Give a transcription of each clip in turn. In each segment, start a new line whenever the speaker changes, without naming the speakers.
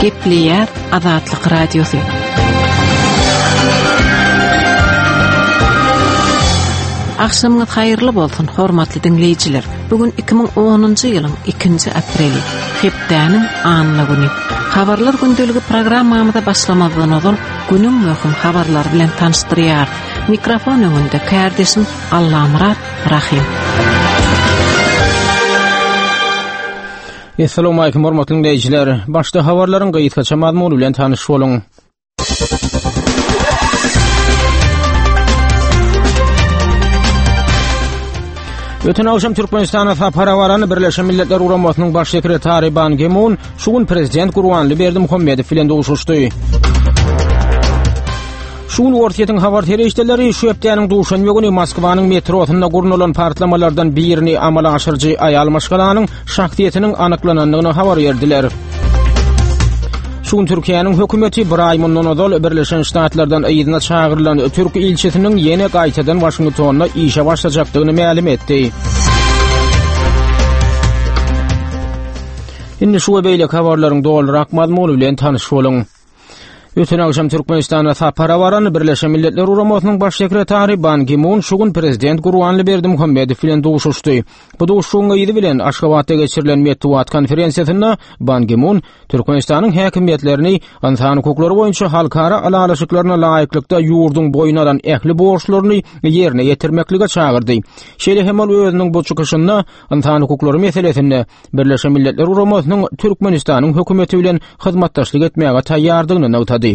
Gepleyer Azatlyk Radiosu. Akşamınız hayırlı bolsun, hormatly dinleyijiler. Bugün 2010-njy ýylyň 2-nji apreli, Hepdäniň anly güni. Habarlar gündäligi programmamyzda başlamazdan oňol günüň möhüm habarlary bilen tanışdyrýar. Mikrofon öňünde kardeşim Allamrat Rahim.
Assalamu alaykum hormatly dinleyijiler. Başda habarlaryň gaýtgaça mazmuny bilen tanyş boluň. Ötün akşam Türkmenistana sapara baran Birleşen Milletler Uramasının baş sekretari Ban Ki-moon şugun prezident Gurbanly Berdimuhammedow bilen duşuşdy. Şugun ortaýetiň habar terişdeleri şu hepdäniň duşanma güni Moskwanyň metrosynda gurnulan partlamalardan birini amala aşyrjy aýal maşgalanyň şahsiýetiniň anyklanandygyny habar berdiler. Şugun Türkiýanyň hökümeti bir ay mundan ozal Birleşen Ştatlardan aýdyna çağırılan Türk ilçesiniň ýene gaýtadan Washingtonna işe başlajakdygyny ma'lum etdi. Indi şu beýle habarlaryň dolarak mazmuny bilen tanyş boluň. Ötün akşam Türkmenistana sapara baran Birleşen Milletler Uramasının baş sekretari Ban Ki-moon şugun prezident Gurbanly Berdimuhammedow bilen duşuşdy. Bu duşuşuň ýyly bilen Aşgabatda geçirilen Metbuat konferensiýasynda Ban Ki-moon Türkmenistanyň häkimetlerini insan hukuklary boýunça halkara alalaşyklaryna laýyklykda ýurduň boýundan ähli borçlaryny ýerine ýetirmeklige çağırdy. Şeýle hem özüniň bu çykyşynda insan hukuklary meselesinde Birleşen Milletler Uramasının Türkmenistanyň hökümeti bilen hyzmatdaşlyk etmäge taýýardygyny näwtady.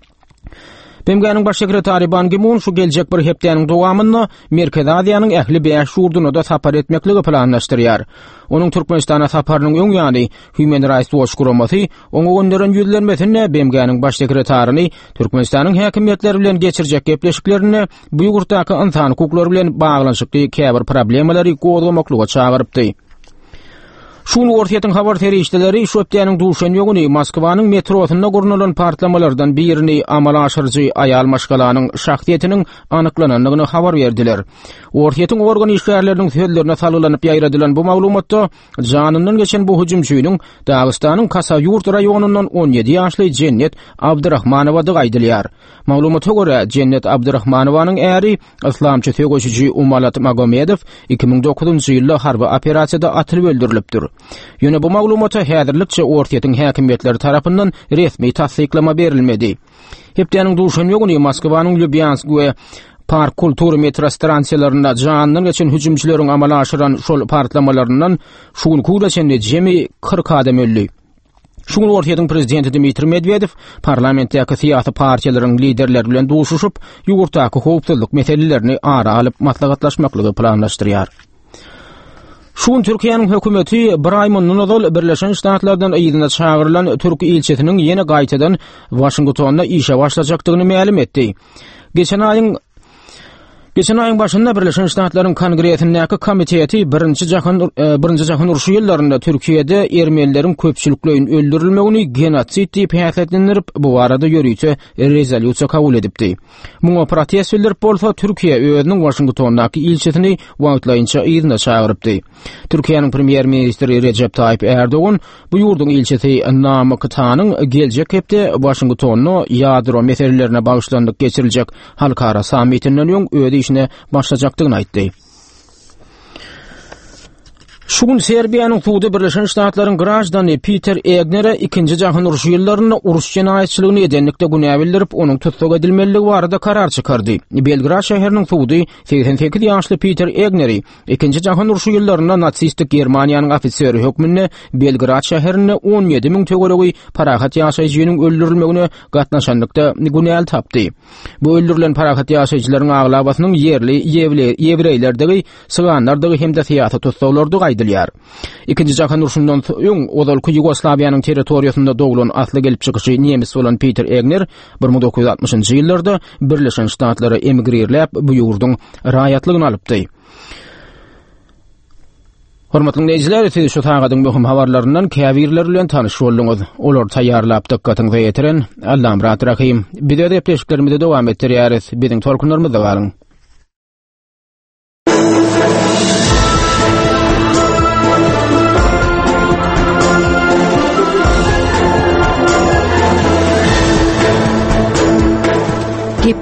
BMG'nin baş sekretari Ban Ki-moon şu geljek bir hepdäniň dowamyny Merkez Aziýanyň ähli 5 ýurduny da sapar etmekligi planlaşdyrýar. Onuň Türkmenistana saparynyň öň ýany Human Rights Watch guramasy oňa gönderen ýüzlenmesinde BMG'nin baş sekretariny Türkmenistanyň häkimetleri bilen geçirjek gepleşiklerini bu ýurtdaky insan hukuklary bilen baglanyşykly käbir problemleri gozgamaklyga çağırypdy. Şunu ortaýetiň habar terişdeleri şu hepdäniň duşanma güni Moskwanyň metrosynda gurnulan partlamalardan birini amala aşyrjy aýal maşgalanyň şahsiýetiniň anyklanandygyny habar berdiler. Ortaýetiň organ işgärleriniň sözlerine salylanyp ýaýradylan bu maglumatda janynyň geçen bu hüjümçüniň Dagystanyň Kasa ýurt raýonundan 17 ýaşly Cennet Abdurrahmanowa aýdylýar. Maglumata görä Cennet Abdurrahmanowanyň äri islamçy söýgüçi Umalat Magomedow 2009-njy ýylda harby operasiýada atylyp öldürilipdir. Ýöne bu maglumata häzirlikçe ortaýetiň häkimetleri tarapyndan resmi tasdiklama berilmedi. Hepdäniň duşanma güni Moskwanyň Lubyansk we Park kultury metro stansiýalarynda janynyň geçen hüjümçileriň amala aşyran şol partlamalarinden şugun kudaçende jemi 40 adam öldü. Şugun ortaýetiň prezidenti Dmitri Medvedew parlamentdaky syýasy partiýalaryň liderleri bilen duşuşyp ýurtdaky howpsuzlyk meselelerini ara alyp maslahatlaşmaklygy planlaşdyrýar. Şugun Türkiýanyň hökümeti bir ay mundan ozal Birleşen Ştatlardan aýdyna çağırılan Türk ilçesiniň ýene gaýtadan Washingtonna işe başlajakdygyny ma'lum etdi. Geçen ayın başında Birleşen Ştatlaryň Kongresindäki komiteti birinci jahyn urşy ýyllarynda Türkiýede ermenilerin köpçüliklerin öldürilmegini genotsid diýip häsletlendirip bu arada ýörüýse rezolýusiýa kabul edipdi. Muňa protest bildirip bolsa Türkiýe özüniň Washingtondaky ilçesini wagtlaýynça ýygyna çağırypdy. Türkiýanyň premier ministri Recep Tayyip Erdoğan bu ýurduň ilçesi Namıkıtanyň geljek hepde Washingtonna ýadro meselelerine bagşlandyk geçiriljek halkara sammitinden ýoň öýde işine başlajakdygyny aýtdy. Şugun Serbiýanyň Suudi Birleşen Ştatlaryň grajdany Peter Egner'e 2-nji jahyn urşy ýyllarynda uruş jenaýetçiligini edenlikde günä bildirip onuň tutsak edilmeligi barada karar çykardy. Belgrad şäheriniň Suudi 88 ýaşly Peter Egner'i 2-nji jahyn urşy ýyllarynda natsistik Germaniýanyň ofiseri hökmünde Belgrad şäherinde 17 000 töweregi parahat ýaşaýjynyň öldürilmegine gatnaşanlykda günäl tapdy. Bu öldürilen parahat ýaşaýjylaryň aglabasynyň yerli ýewreýlerdegi syganlardygy hem-de syýasat tutsaglardy aýdylýar. İkinji jahyn urşundan soň ozalky Ýugoslawiýanyň territoriýasynda doglan asly gelip çykyşy nemis bolan Peter Egner 1960-njy ýyllarda Birleşen Ştatlara emigrirläp bu ýurduň raýatlygyny alypdy. Hormatly dinleyijiler, siz şu taýgadyň möhüm habarlaryndan käbirler bilen tanyş bolduňyz. Olar taýýarlap dikkatyňyzy ýetiren Allamrat Rahim. Bizde gepleşiklerimizi dowam etdirýäris. Biziň tolkunlarymyzda galyň.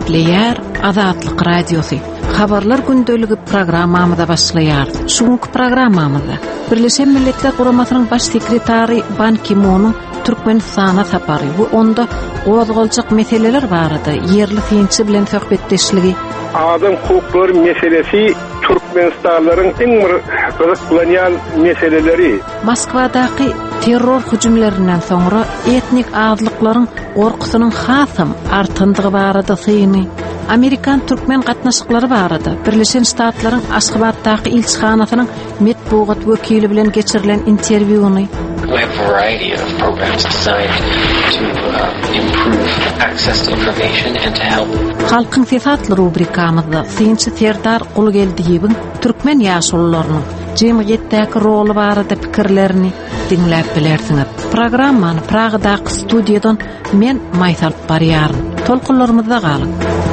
Gepleyer Azatlyk radiosu. Habarlar gündölügi programmamyza başlaýar. Şuňky programmamyzda Birleşen Milletler Guramasynyň baş sekretary Ban Ki-moon Türkmenistana sapary we onda gozgaljak meseleler barada yerli finçi bilen söhbetdeşligi,
adam hukuklary meselesi Türkmenistanlaryň iň bir gyzyklanýan meseleleri.
Moskwadaky terror hüjümlerinden soňra etnik azlyklaryň gorkusynyň hasam artandygy barada syny, Amerikan Türkmen gatnaşyklary barada Birleşen Ştatlaryň Aşgabatdaky ilçihanasynyň metbuat wekili bilen geçirilen interwýuny.
We have a variety of programs designed to improve access to information and to help.
Halkyň sesatly rubrikamyzda Sinçi Serdar Gulgeldiýebiň Türkmen ýaşullarynyň jemgyýetdäki roly barada pikirlerini dinläp bilersiňiz. Programmany Pragdaky studiýadan men Maýsal barýaryn. Tolkunlarymyzda galyň.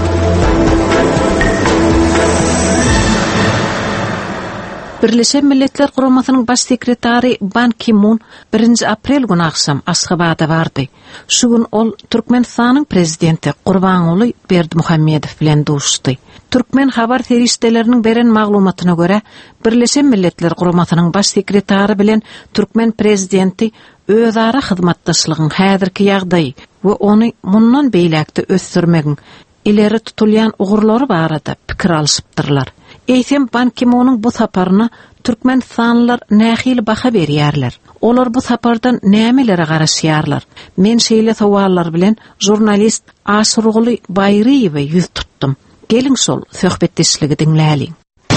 Birleşen Milletler Guramasynyň baş sekretary Ban Ki-moon 1 aprel günü akşam Aşgabatda bardy. Şu gün ol Türkmenistanyň prezidenti Gurbanuly Berdimuhammedow bilen duşdy. Türkmen habar serişdeleriniň beren maglumatyna görä, Birleşen Milletler Guramasynyň baş sekretary bilen Türkmen prezidenti özara hyzmatdaşlygyň häzirki ýagdaýy we ony mundan beýlekde ösdürmegiň ileri tutulýan ugurlary barada pikir alşypdyrlar. Eýsem Ban Ki-moonyň bu saparyna Türkmenistanlylar nähili baha berýärler. Olar bu sapardan nämelere garaşýarlar? Men şeýle sowallar bilen jurnalist Aşyrguly Baýryewe ýüz tutdum. Geliň şol söhbetdeşligi dinläliň.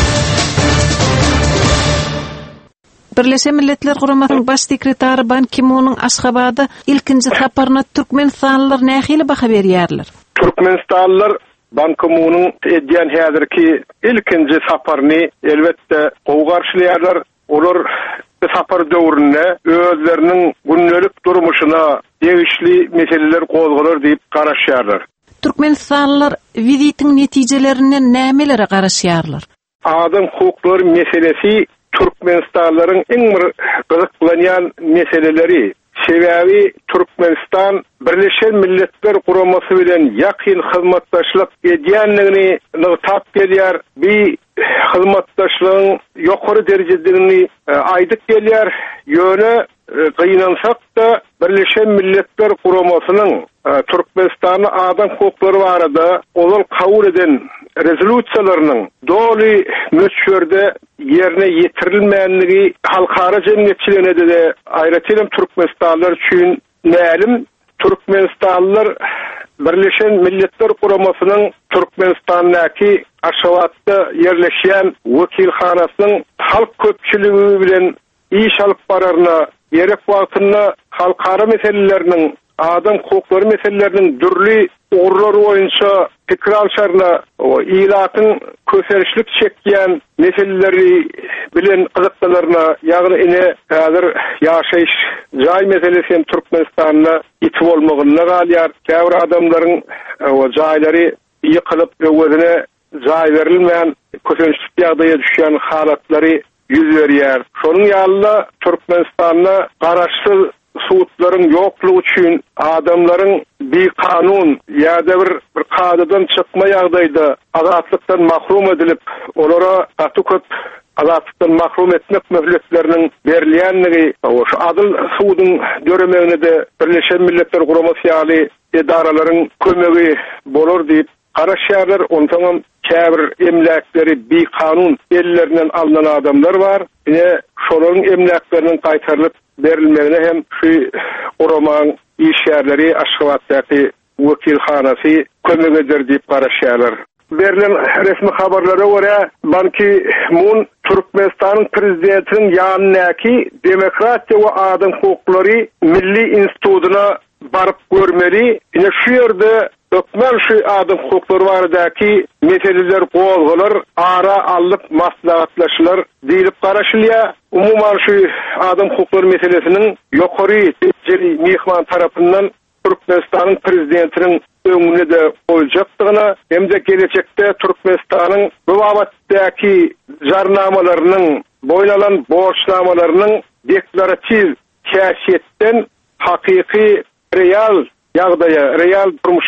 Birleşen Milletler Guramasynyň baş sekretary Ban Ki-moonyň Aşgabatda ilkinji saparyna Türkmenistanlylar nähili baha berýärler?
Türkmenistanlylar Ban Ki-moonyň edýän häzirki ilkinji saparyny elbetde gowy garşylaýarlar. Olar bu sapar döwründe özleriniň gündelik durmuşyna degişli meseleler gozgalar diýip garaşýarlar.
Türkmenistanlylar vizitiň netijelerinden nämelere garaşýarlar?
Adam hukuklary meselesi Türkmenistanlaryň iň bir gyzyklanýan meseleleri. Sebebi Türkmenistan Birleşen Milletler Guramasy bilen ýakyn hyzmatdaşlyk edýänligini tap gelýär. Bir hyzmatdaşlygyň ýokary derejedegini aýdyp gelýär. Ýöne gynansak da Birleşen Milletler Guramasynyň Türkmenistanyň adam hukuklary barada olal kabul eden rezolüsiýalarynyň doly möçberde yerine yetirilmeýänligi halkara jemgyýetçilerine de aýratylym Türkmenistanlylar üçin nälim. Türkmenistanlylar Birleşen Milletler Guramasynyň Türkmenistandaky Aşgabatda yerleşýän wekilhanasynyň halk köpçüligi bilen iş alyp bararyna gerek wagtyna halkara meseleleriniň adam hukuklary meseleleriniň dürli ugurlary boýunça pikir alşaryna ilatyň köserişlik çekýän meseleleri bilen gyzykdylaryna ýagny ine häzir ýaşaýyş jaý meselesi Türkmenistanyna ýetip bolmagyna galýar. Käbir adamlaryň o jaýlary ýykylyp özüne jaý berilmeýän köserişlik ýagdaýa düşýän halatlary ýüz berýär. Şonuň ýalyna Türkmenistanyna garaşsyz suutlaryň ýoklugy üçin adamlaryň bir kanun ýa-da bir kadadan çykma ýagdaýda azatlykdan mahrum edilip, olara köp azatlykdan mahrum etmek möhletleriniň berilýänligi, şu adyl suudyň döremegine de Birleşen Milletler Guramasy ýaly edaralaryň kömegi bolar diýip garaşýarlar. Ondan käbir emlakleri bir kanun ellerinden alınan adamlar var. Ine şolaryň emlaklerini gaýtarylyp berilmegine hem şu Oroman işyerleri Aşgabatdaky wekilhanasy kömek eder diýip garaşýarlar. Berilen resmi habarlara görä Ban Ki-moon Türkmenistanyň prezidentiniň ýanynaky Demokratiýa we Adam hukuklary Milli institutyna baryp görmeli. Ine şu ýerde ökmen şu adam hukuklary baradaky meseleler gozgalar, ara alyp maslahatlaşylar diýilip garaşylýar. Umuman şu adam hukuklary meselesiniň ýokary derejeli mehman tarapyndan Türkmenistanyň prezidentiniň öňüne de goýuljakdygyna hem de gelecekde Türkmenistanyň bu babatdaky jarnamalarynyň boýlanan borçnamalarynyň deklarativ käşiýetden hakyky real ýagdaýa, real durmuşa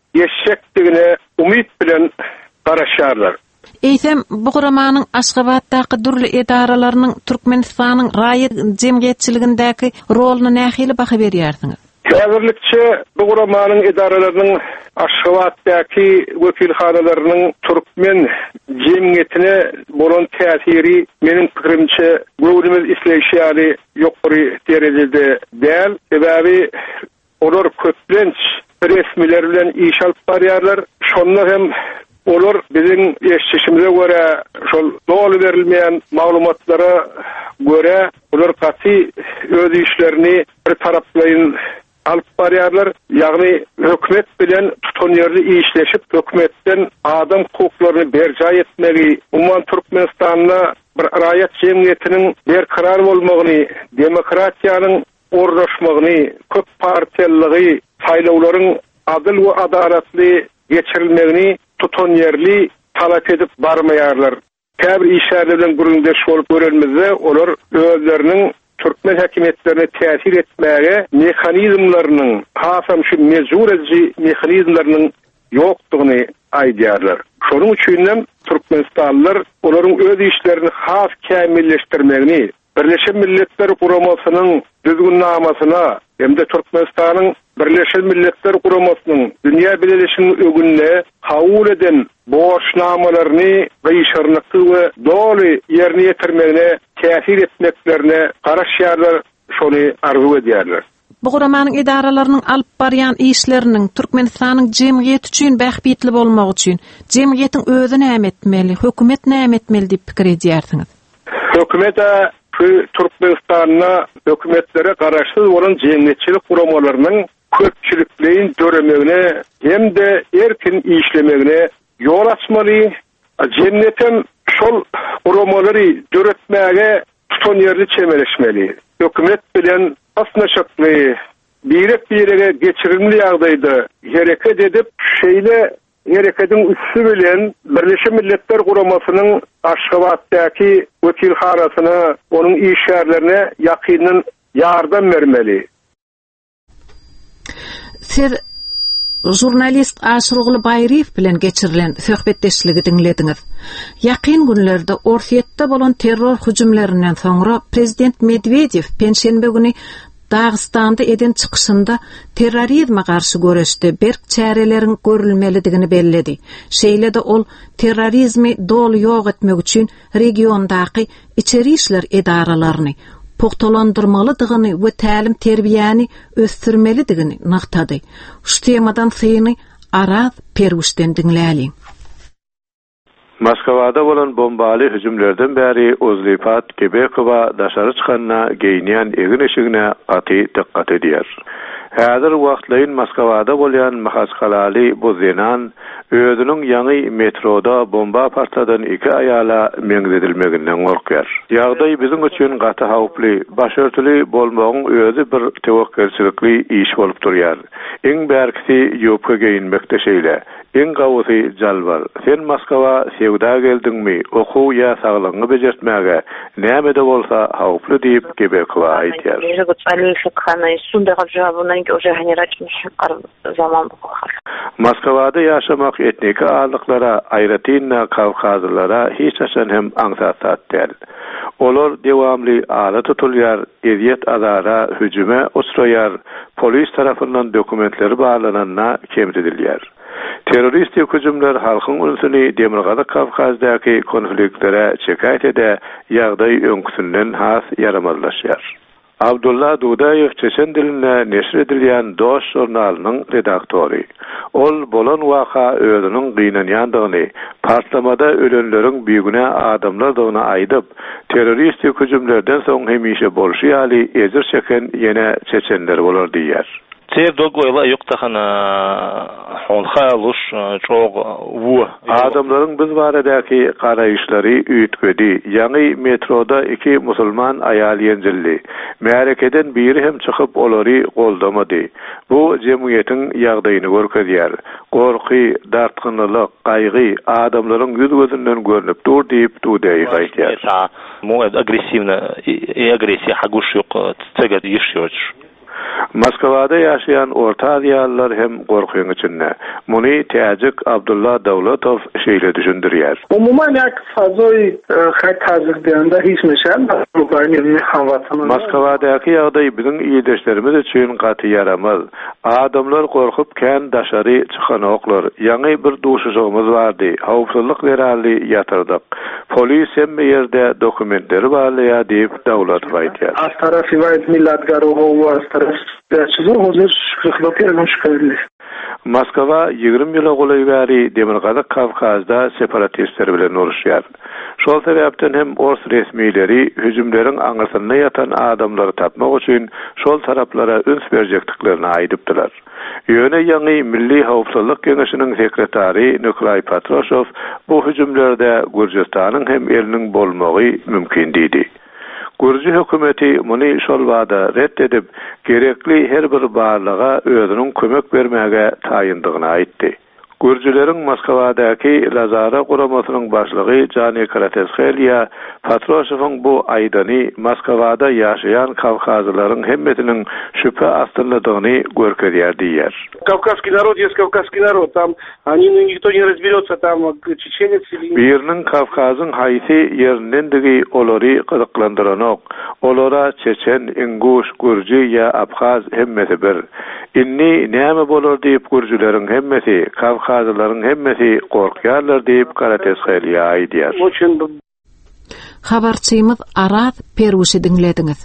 geçecekdigine umid bilen garaşarlar.
Eýsem bu guramanyň Aşgabatdaky durly edaralarynyň Türkmenistanyň raýat jemgyýetçiligindäki roluny nähili baha berýärsiňiz?
Häzirlikçe bu guramanyň edaralarynyň Aşgabatdaky wekilhanalarynyň Türkmen jemgyýetine bolan täsiri meniň pikirimçe göwrümiz isleýşýäri ýokary derejede däl. Sebäbi olar köplenç resmiler bilen iş alyp barýarlar. Şonda hem olar bizim eşçişimize göre şol dolu verilmeyen maglumatlara göre olar gaty öz işlerini bir taraplayın alyp barýarlar. Ýagny hökümet bilen tutanýarly işleşip hökümetden adam hukuklaryny berja etmeli. Umman Türkmenistanyna bir raýat jemgyýetiniň berkarar bolmagyny, demokratiýanyň ornaşmagyny, köp partiýalygy, saýlawlaryň adyl we adalatly geçirilmegini tutan yerli talap edip barmaýarlar. Käbir işärler bilen güründeş bolup görelmezde olar özleriniň Türkmen häkimetlerine täsir etmäge mehanizmlarynyň, hasam şu mezur edici mehanizmlarynyň ýokdugyny aýdýarlar. Şonuň üçin Türkmenistanlylar olaryň öz işlerini has kämilleşdirmegini, Birleşen Milletler Guramasynyň düzgünnamesyna hemde Türkmenistanyň Birleşen Milletler Guramasynyň dünýä bileşiginiň ögünne kabul eden boşnamalaryny gyşarnykly we doly ýerine ýetirmegine täsir etmeklerine garaşýarlar, şonu arzu edýärler.
Bu guramanyň edaralarynyň alyp barýan işleriniň Türkmenistanyň jemgyýeti üçin bähbitli bolmak üçin jemgyýetiň özi näme etmeli, hökümet näme etmeli diýip pikir edýärsiňiz?
Hökümet Türkmenistan'a hökümetlere garaşsyz bolan jemgyýetçilik guramalarynyň köpçülikliğin döremegine hem de erkin işlemegine yol açmaly. Jemgyýetem şol guramалary döretmäge tutan ýerli çemeleşmeli. Hökümet bilen asnaşykly birek-birege geçirimli ýagdaýda hereket edip şeýle hereketiň üssü bilen Birleşen Milletler Guramasynyň Aşgabatdaky wekilhanasyna onuň işärlerine ýakyndan ýardam bermeli.
Siz jurnalist Aşrugly Baýryýew bilen geçirilen söhbetdeşligi dinlediňiz. Ýakyn günlerde Orsiýetde bolan terror hüjümlerinden soňra Prezident Medvedew penşenbe güni Dağıstanda eden çıkışında terrorizme karşı görüşde berk çäreleriň görülmelidigini belledi. Şeýle de ol terrorizmi dol ýok etmek üçin regiondaky içeri işler edaralaryny pogtalandyrmalydygyny we tälim terbiýäni ösdürmelidigini naktady. Şu temadan syny Araz Perwüşden dinläli.
Moskvada bolan bombaly hüjümlerden bäri Ozlypat Quebecowa daşary çykanna geýnýän egin eşigine gaty diqqat edýär. Häzir wagtlaryň Moskvada bolan Mahaskalali Bozenan özüniň ýaňy metroda bomba partladan 2 aýala meňzedilmeginden gorkýar. Ýagdaý biziň üçin gaty hawply, başörtüli bolmagyň özü bir tewekkelçilikli iş bolup durýar. Eň bärkisi ýopga geýinmekde şeýle. Eň gawusy jalbar. Sen Moskwa sevda geldiňmi? Okuw ýa saglygyňy bejertmäge näme-de bolsa hawply diýip Quebecowa aýtýar. Moskvada ýaşamak etnik ağırlıklara, aýratynna kawkazylara hiç açan hem aňsat däl. Olar dewamly ala tutulýar, eziýet azara, hüjüme uçraýar, polis tarapyndan dokumentleri bağlananna kemredilýär. Terroristik hüjümler halkyň unusyny Demirgazy Kawkazdaky konfliktlere çekäýt ede, ýagdaý öňküsinden has yaramazlaşýar. Abdullah Dudayev Çeçen diline neşr edilýän Doş jurnalynyň redaktory. Ol bolan waka özüniň gynanýandygyny, partlamada ölenleriň büyügüne adamlardygyny aýdyp, terroristik hüjümlerden soň hemişe bolşy ýaly ezir çeken ýene çeçenler bolar diýär.
Dogoyla ýokdahana onhaluş çok bu
adamlaryň biz baradaky garaýyşlary üýtgedi. Ýani metroda 2 musulman aýal ýenjildi. Märekeden biri hem çykyp olary goldamady. Bu jemgyýetiň ýagdaýyny görkezýär. Gorky, dartgynlyk, gaýgy adamlaryň ýüz gözünden görünip dur diýip Dudayew aýtýar.
Mu agressivna agressia haguş ýok, tsegad ýeşýär.
Moskvada yaşayan Orta Aziyalılar hem gorkuň içinde. Muny Täjik Abdullah Dawlatov şeýle düşündirýär.
Umuman yak fazoy hat hazırlaýanda hiç meşal Ukrainanyň hawasyny.
Moskvadaky ýagdaý biziň ýedeşlerimiz üçin gaty yaramaz. Adamlar gorkup kän daşary çykanoklar. Ýa-ni bir duşuşygymyz bardy. Hawpsuzlyk beräli ýatyrdyk. Polis hem ýerde dokumentleri barlaya diýip Dawlatov aýtýar.
Astara Sivayt Millatgarow astara
Moskva 20 ýyla goly bäri Demirgazyk Kavkazda separatistler bilen uruşýar. Şol sebäpden hem Ors resmiýleri hüjümleriň aňyrsyna ýatan adamlary tapmak üçin şol taraplara üns berjekdiklerini aýdypdylar. Ýöne ýa-ni Milli Hawpsuzlyk Geňeşiniň sekretary Nikolay Patrushev bu hüjümlerde Gürjistanyň hem eliniň bolmagy mümkin diýdi. Gürji hökümeti muny şol wada reddedip gerekli her bir barlyga özüniň kömek bermäge taýyndygyny aýtdy. Gürjileriň Moskvadaky Lazara guramasynyň başlygy Jany Karatesxelya Patrushewiň bu aýdany Moskvada ýaşaýan kavkazylaryň hemmetiniň şüphe astynlydygyny görkezýär diýer.
Кавказский народ есть кавказский народ, там никто не разберется, там чеченец или...
Birinin Kavkazyň haýsy ýerindendigi olary gyzyklandyranyk. Olara Çeçen, Inguş, Gürji ýa Abhaz hemmesi bir. Inni näme bolar diýip Gürjileriň hemmesi, Kavkazylaryň hemmesi gorkýarlar diýip Karatesxelya aýdýar.
Habarçymyz Araz Perwuşy dinlediňiz.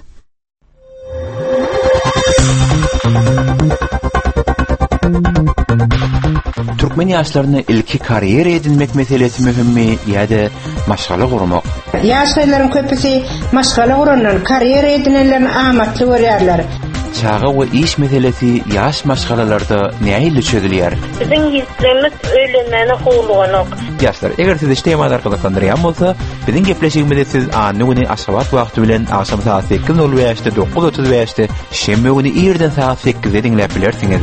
Türkmen ýaşlaryny ilki kariyera edinmek meselesi mühimmi ýa-da maşgala gurmak?
Ýaşlaryň köpüsi maşgala guranlar kariyera edinenlerini amatly görýärler.
Çağa we iş meselesi ýaş maşgalalarda näýe çözülýär?
Biziň ýetirimiz öýlenmeni howlugynyk.
Ýaşlar, eger siz işlemada arkalykandyran bolsa, biziň gepleşigimizde siz anyny aşgabat wagty bilen akşam saat 8:05-de 9:35-de şembe güni ýerden saat 8-de dinläp bilersiňiz.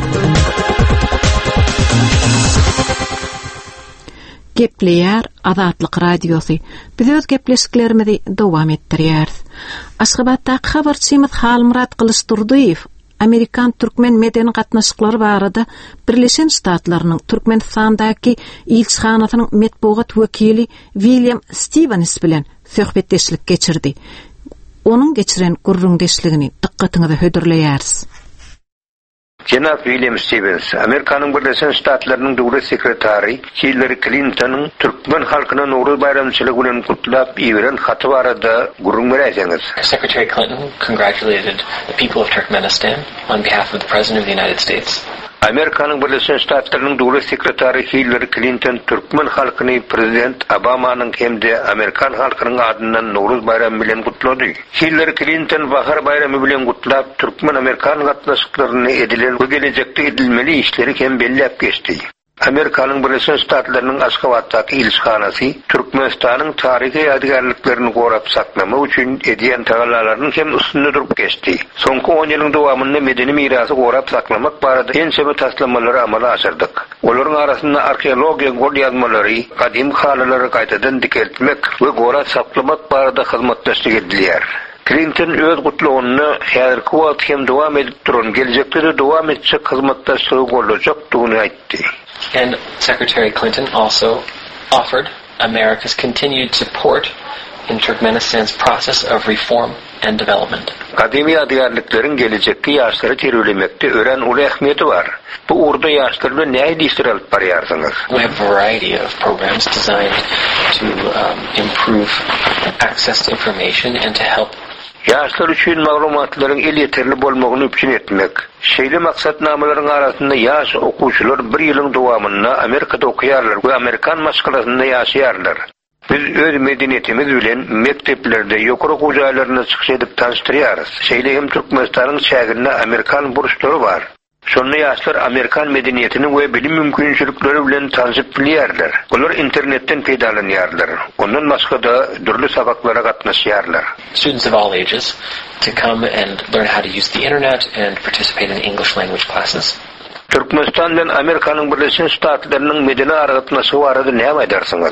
Gepleýär Azatlyk radiosu. Biz öz gepleşiklerimizi dowam etdirýäris. Aşgabatdaky habarçymyz Halmurat Kılıçdurduýew Amerikan türkmen medeni gatnaşyklary barada Birleşen Ştatlarynyň Türkmenistandaky ilçihanasynyň metbuat wekili William Stevens bilen söhbetdeşlik geçirdi. Onuň geçiren gurrundeşligini dikkatiňize hödürleýäris.
Jenap William Stevens, Amerikanyň Birleşen Ştatlarynyň döwlet sekretary Hillary Clinton'ın Türkmen halkyna Nowruz bayramçylygy bilen kutlap ýeren haty barada gurrun berýäňiz.
Secretary Clinton congratulated the people of Turkmenistan on behalf of the President of the United States.
Amerikanyň Birleşen Ştatlarynyň döwlet sekretary Hillary Clinton Türkmen halkyny Prezident Obamanyň hemde Amerikan halkynyň adyndan Nowruz bayramy bilen kutlady. Hillary Clinton bahar bayramy bilen kutlap Türkmen Amerikan gatnaşyklaryny edilen bu gelecekde edilmeli işleri hem belläp geçdi. Amerikanyň Birleşen Ştatlarynyň Aşgabatdaky ilçihanasy Türkmenistanyň tarihi ýadgarlyklaryny gorap saklamak üçin edýän tagallalaryň hem üstünde durup geçdi. Soňky 10 ýylyň dowamynda medeni mirasy gorap saklamak barada ençebe taslammalary amala aşyrdyk. Olaryň arasynda arkeologiýa gol ýazmalary, kadim halylary gaýtadan dikeltmek we gorap saklamak barada hyzmatdaşlyk edilýär. Clinton öz gutlugyny häzirki wagt hem dowam edip duran gelecekde de dowam etjek hyzmatdaşlygy bolajak-dygyny aýtdy.
And Secretary Clinton also offered America's continued support in Turkmenistan's process of reform and development.
Kadimi ýadgarlyklaryň gelecekki ýaşlary terbiýelemekde ören uly ähmiýeti bar. Bu urda ýaşlar bilen näme işler alyp barýarsyňyz?
We have a variety of programs designed to improve access to information and to help
ýaşlar üçin maglumatlaryň el ýeterli bolmagyny üçin etmek. Şeýle maksatnamalaryň arasynda ýaş okuwçylar 1 ýylyň dowamynda Amerikada okuýarlar we Amerikan maşgalasynda ýaşaýarlar. Biz öz medeniýetimiz bilen mekteplerde ýokary okuw jaýlaryna çykyş edip tanıştyrýarys. Şeýle hem Türkmenistanyň çäginde Amerikan burçlary bar. Şonda ýaşlar Amerikan medeniýetini we bilim mümkinçilikleri bilen tanışyp bilýärler. Olar internetden peýdalanýarlar. Ondan başga da dürli sabaklara gatnaşýarlar.
Students of all ages to come and learn how to use the internet and participate in English language classes.
Türkmenistan bilen Amerikanyň Birleşen Ştatlarynyň medeni aragatnaşygy barada näme aýdarsyňyz?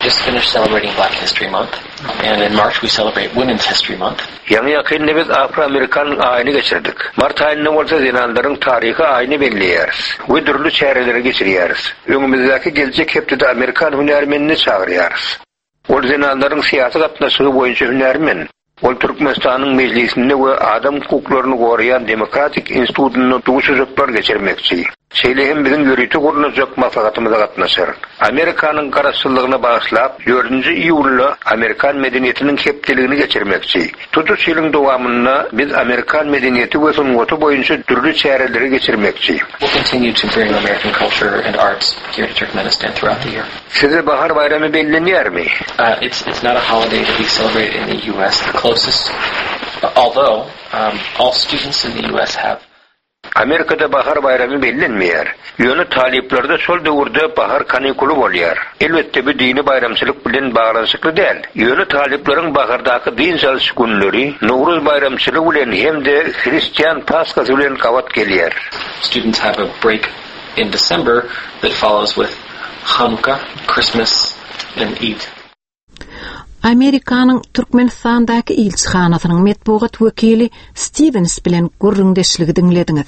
just finished celebrating Black History Month, and in March we celebrate Women's History Month.
Yani yakında biz Afro-Amerikan ayını geçirdik. Mart ayında olsa zinanların tarihi ayını belliyoruz. Ve türlü çevreleri geçiriyoruz. Önümüzdeki gelecek hepti de Amerikan hünermenini çağırıyoruz. O zinanların siyasi katnaşığı boyunca hünermen. Ol Türkmenistan'ın meclisinde ve adam hukuklarını koruyan Demokratik İnstitutu'nun tuğuşuzluklar geçirmekçi. Şeylehin bizim yürütü kurulacak maslahatımıza katnaşır. Amerika'nın karasıllığına bağışlayıp 4. iyul'la Amerikan medeniyetinin heptiliğini geçirmekçi. Tutuş yılın devamında biz Amerikan medeniyeti ve sungotu boyunca türlü çevreleri geçirmekçi.
We'll continue to bring American culture and arts here to Turkmenistan throughout the year.
Size bahar bayramı belirleniyor mu?
It's not a holiday that we celebrate in the U.S. The closest, although all students in the U.S. have.
Amerika'da bahar bayramı belirlenmiyor. Yönü taliplerde sol dövrde bahar kanikulu oluyor. Elbette bu dini bayramçılık bilen bağlantılı değil. Yönü taliplerin bahardaki dinsel günleri, Novruz bayramçılığı bilen hem de Hristiyan Paskası bilen kavat geliyor.
Students have a break in December that follows with Hanukkah, Christmas, and Eid.
Amerikanın Türkmenistan'daki ilçixanasynyň metbuat wekili Stevens bilen gurrundeşligi dinlediňiz.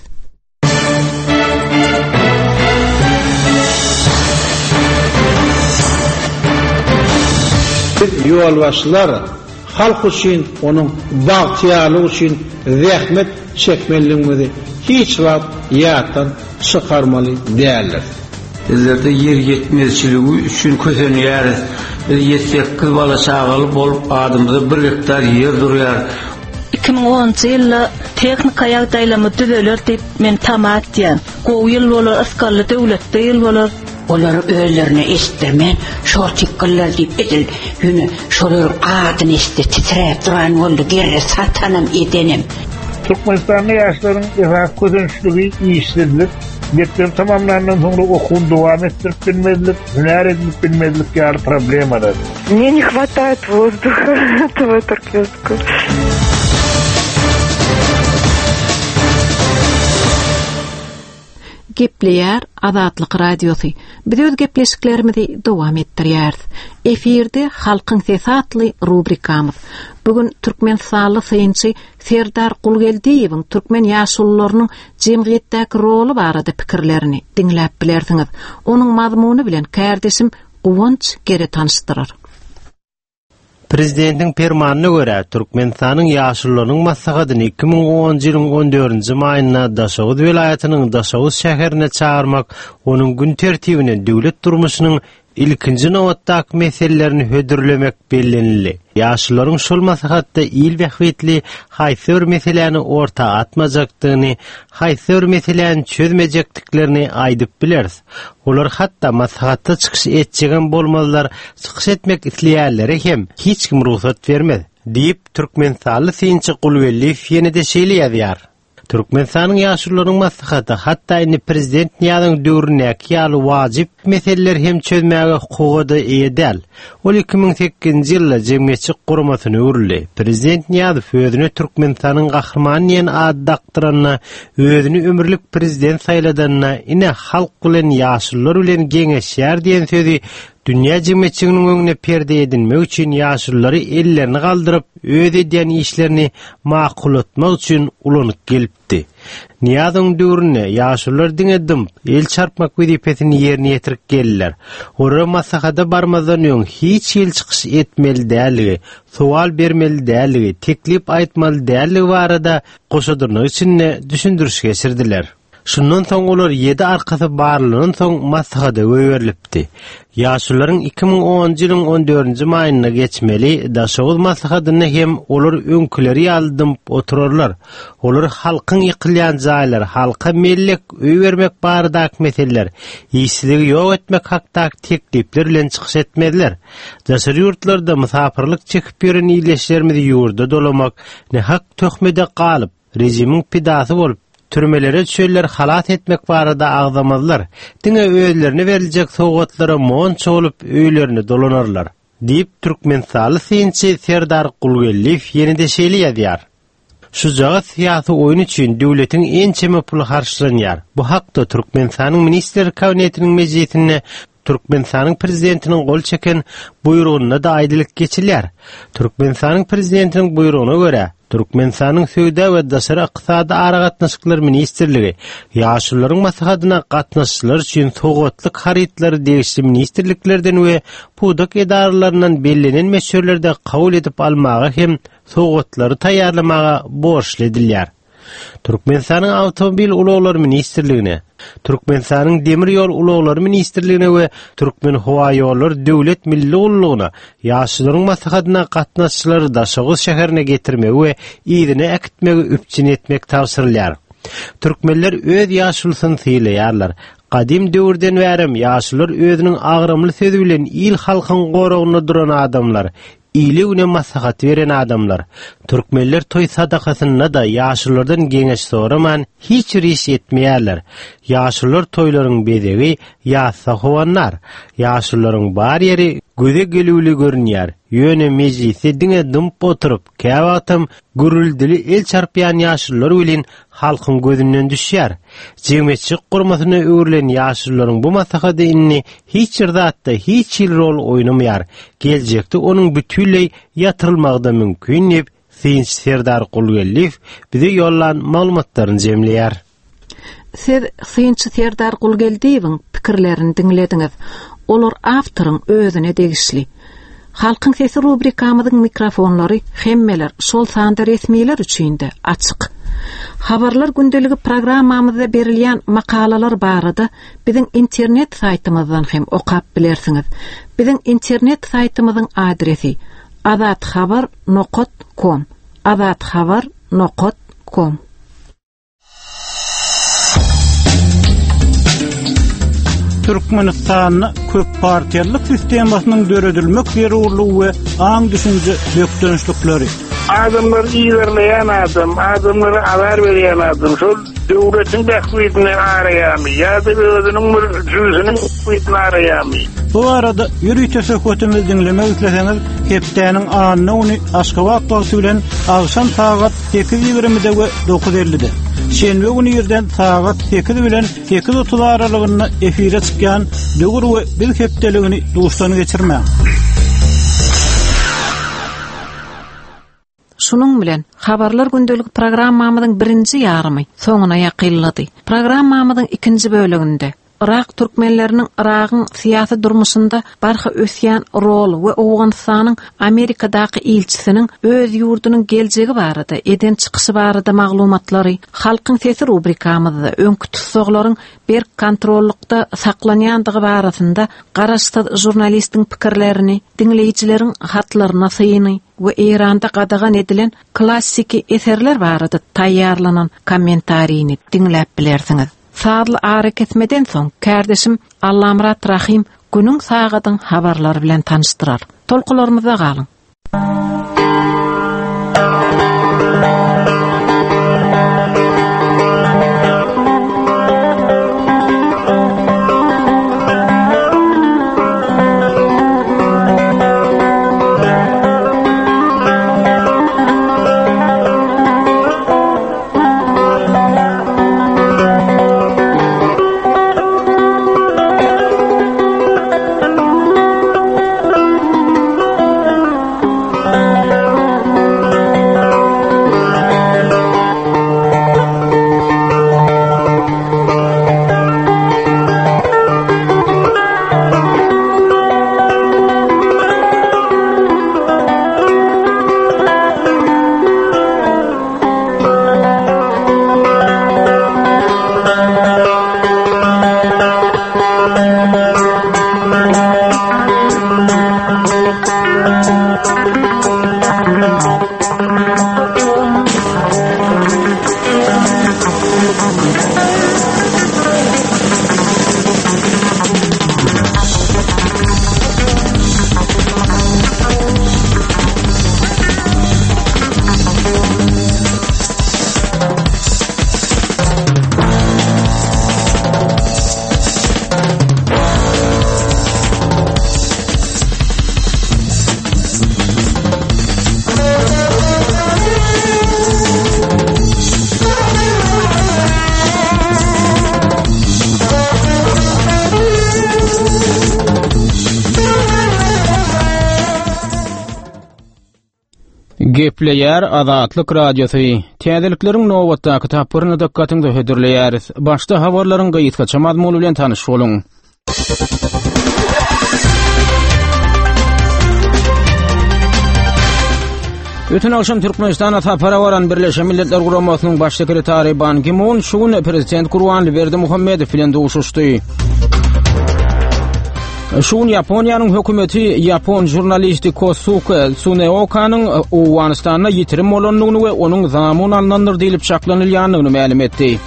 Ýolbaşçylar halk üçin, onuň bagtyýalygy üçin zähmet çekmeliligini hiç wagt ýatdan çykarmaly däldir.
Bizlerde yer yetmezçiligi üçin kösenýäris. Biz 7-8 bala çağaly bolup adymyza 1 hektar yer durýar.
2010 ýylda teknik ýagdaýlamy düzeler diýip men tamat diýen. Gowy ýyl bolar, asgarly döwletde ýyl bolar.
Olar özlerine istirmen, şol tikkeller diýip edil. Ýöne şolar adyny istir titrep duran boldy, gerre satanam edenim.
Türkmenistan'da yaşların esas közençligi işsizlik, mektep tamamlanandan sonra okuwny dowam etdirip bilmezlik, hüner edip bilmezlik ýaly problem var.
Мне не хватает воздуха этого Туркменского.
Gepleýär Azatlyk radiosy. Biz öz gepleşiklerimizi dowam etdirýäris. Efirde halkyň sesatly rubrikamyz. Bugün Türkmenistanly syýynçy Serdar Gulgeldiýewiň türkmen ýaşullarynyň jemgyýetdäki roli barada pikirlerini dinläp bilersiňiz. Onuň mazmuny bilen kärdeşim Uwanç geri tanışdyrar.
Prezidentiň fermanyna görä Türkmenistanyň ýaşullarynyň maslahatyny 2010 ýylyň 14-nji maýynda Daşowuz welaýatynyň Daşowuz şäherine çağırmak, onuň gün tertibine döwlet durmuşynyň ilkinji nowatdaky meselelerini hödürlemek bellenildi. Ýaşullaryň şol maslahatda il wagtly haýsy bir meseleni orta atmajakdygyny, haýsy bir meseleni çözmejekdiklerini aýdyp bileris. Olar hatda maslahatda çykyş etjegen bolmadylar, çykyş etmek isleýärleri hem hiç kim ruhsat bermedi diýip Türkmenistanly syýynçy Gulgeldiýew ýene-de şeýle ýazýar. Türkmenistanyň ýaşullarynyň maslahaty hatda indi prezident ýadyň döwründäki ýaly wajyp meseleler hem çözmäge hukugy edel. Ol 2008-nji ýylda jemgyýetçi guramasyny öwrüldi. Prezident ýady özüni Türkmenistanyň gahrmany diýen ad daktyranna, özüni ömürlük prezident saýladyna, ine halk bilen ýaşullar bilen geňeşýär diýen sözi dünýä jemgyýetçiginiň öňüne perde edilmek üçin ýaşullary ellerini galdyryp öz edýän işlerini makulatmak üçin ulanyp gelipdi. Niýazyň döwrüne ýaşullar diňedim el çarpmak wezipesini ýerine ýetirip geldiler. Ora maslahata barmazdan öň hiç el çykyş etmeli däligi, sual bermeli däligi, teklip aýtmaly däligi barada goşadyrnyk üçin düşündürüş geçirdiler. Şundan soň olar 7 arkasy barlygynyň soň maslahata öwerilipdi. Ýaşullaryň 2010 ýylyň 14-nji maýyna geçmeli Daşowuz maslahatyny hem olar öňküleri aldyp oturarlar. Olar halkyň ýykylýan jaýlar, halka mellek öýbermek baradaky meseleler, ýyşligi ýok etmek hakdaky teklipler bilen çykyş etmediler. Jaşar ýurtlarda musafirlik çekip ýören ýyleşlerimizi ýurda dolamak, ne hak töhmede galyp, rejimiň pidasy bolup türmelere çöller halat etmek barada ağzamadılar. Dine özlerine verilecek soğutlara monça olup öýlerini dolanarlar. Deyip Türkmenistanly syýynçy Serdar Gulgeldiýew ýene-de şeýle ýazýar. Şu jagat syýasy oýun üçin döwletiň en çeme puly harçlanýar. Bu hakda Türkmenistanyň minister kabinetiniň mejlisinde Türkmenistanyň prezidentiniň gol çeken buyruguna da aýdylyk geçilýär. Türkmenistanyň prezidentiniň buyruguna görä Türkmenistanyň söwda we daşary ykdysady aragatnaşyklary ministrligi ýaşullaryň maslahatyna gatnaşyşylar üçin sogatlyk harytlary degişli ministrliklerden we pudak edaralarynyň bellenen meşhurlerde kabul edip almagy hem sogatlary taýýarlamaga borçly edilýär. Türkmenistanyň Awtomobil ulagary ministrligine, Türkmenistanyň Demir ýol ulagary ministrligine we Türkmen Howa ýolları döwlet milli ullugyna ýaşullaryň maslahatyna gatnaşyşylary Daşoğuz şäherine getirmek we ýygyny äkitmegi üpçün etmek tawsyrylýar. Türkmenler öz ýaşulsyny sylaýarlar. Qadim döwürden bäri ýaşullar özüniň agramly sözi bilen il halkyň goragyna duran adamlar. İyiliğine maslahat veren adamlar. Türkmenler toy sadakasyna da ýaşullardan geňeş soraman hiç riş etmeýärler. Ýaşullar toylaryň bedegi ýasa howanlar. Ýaşullaryň bar ýeri göze gelýüli görünýär. Ýöne mejlise diňe dymp oturup, käwatam gürüldili el çarpýan ýaşullar bilen halkyň gözünden düşýär. Jemgyýetçilik gurmasyna öwrilen ýaşullaryň bu maslahaty inni hiç zatda hiç rol oýnamaýar. Geljekde onuň bütünlei ýatyrylmagy da mümkin diýip Finç Serdar Gulgelliw bize ýollan maglumatlaryny jemleýär.
Siz Finç Serdar Gulgelliwiň pikirlerini dinlediňiz. Olar awtoryň özüne degişli. Halkyň sesi rubrikamyzyň mikrofonlary hemmeler şol sanda resmiler üçin de açyk. Habarlar gündəligi programmamyzda berilýän makalalar barada biziň internet saýtymyzdan hem okap bilersiňiz. Biziň internet saýtymyzyň adresi azatxabar.com azatxabar.com.
Türkmenistan köp partiýalyk sistemasynyň döredilmek zerurlygy we aň düşünje ýokdönüşlikleri. Adamlar iýerleýän adamlara habar berýän adam, şol döwletiň täkbirine araýamy, ýa-da özüniň mürjüsiniň täkbirine araýamy. Bu arada ýürüýçe söhbetimizi dinlemek isleseňiz, hepdäniň anyny ony Aşgabat wagty bilen agşam saat 8:20-de we 9:50-de. Şenbe günü ýerden saat 8 bilen 8:30 aralygynda efire çykýan döwür we bil hepdeligini duşdan geçirmek.
Şunun bilen habarlar gündelik programmamyzyň birinji ýarymy soňuna ýakynlady. Programmamyzyň ikinji böleginde Irak türkmenlerinin Irak'ın siyasi durmuşunda barha ösýän rol we Awganystanyň Amerikadaky ilçisiniň öz ýurdunun geljegi barada eden çykyşy barada maglumatlary halkyň sesi rubrikamyzda öňkü tutsaglaryň bir kontrollukda saklanýandygy barasynda garaşdy jurnalistiň pikirlerini, dinleýijileriň hatlaryna syny we Iranda gadagan edilen klassiki eserler barada taýýarlanan kommentariýini dinläp bilersiňiz. Saatly ara ketmeden soň kardeşim Allamrat Rahim günüň sagatyň habarlary bilen tanıştyrar. Tolkularymyza galyň.
Gepleyer Azatlyk Radiosu. Täzeliklerin nowatda kitaplaryny dikkatyňizde höderleýäris. Başda habarlaryň gaýtgaça mazmuny bilen tanyş boluň. Ötün akşam Türkmenistan'a tapara varan Birleşen Milletler Guramasynyň baş sekretary Ban Ki-moon şugun prezident Gurbanly Berdimuhammedow bilen duşuşdy. Şugun Yaponiýanyň hökümeti Yapon jurnalisti Kosuke Tsuneokanyň Owganystanda ýitirim bolanlygyny we onuň zamany alnandyr diýilip çaklanylýanyny ma'lum etdi.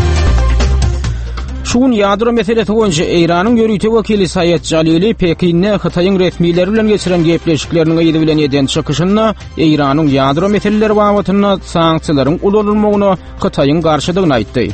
Şugun ýadro meselesi boýunça Iranyň ýörüýte wekili Sayed Jalili Pekinne Hytaýyň resmiýetleri bilen geçiren gepleşiklerini ýygy bilen eden çykyşynda Iranyň ýadro meseleleri babatyna sanksiýalaryň ulanylmagyna Hytaýyň garşydygyny aýtdy.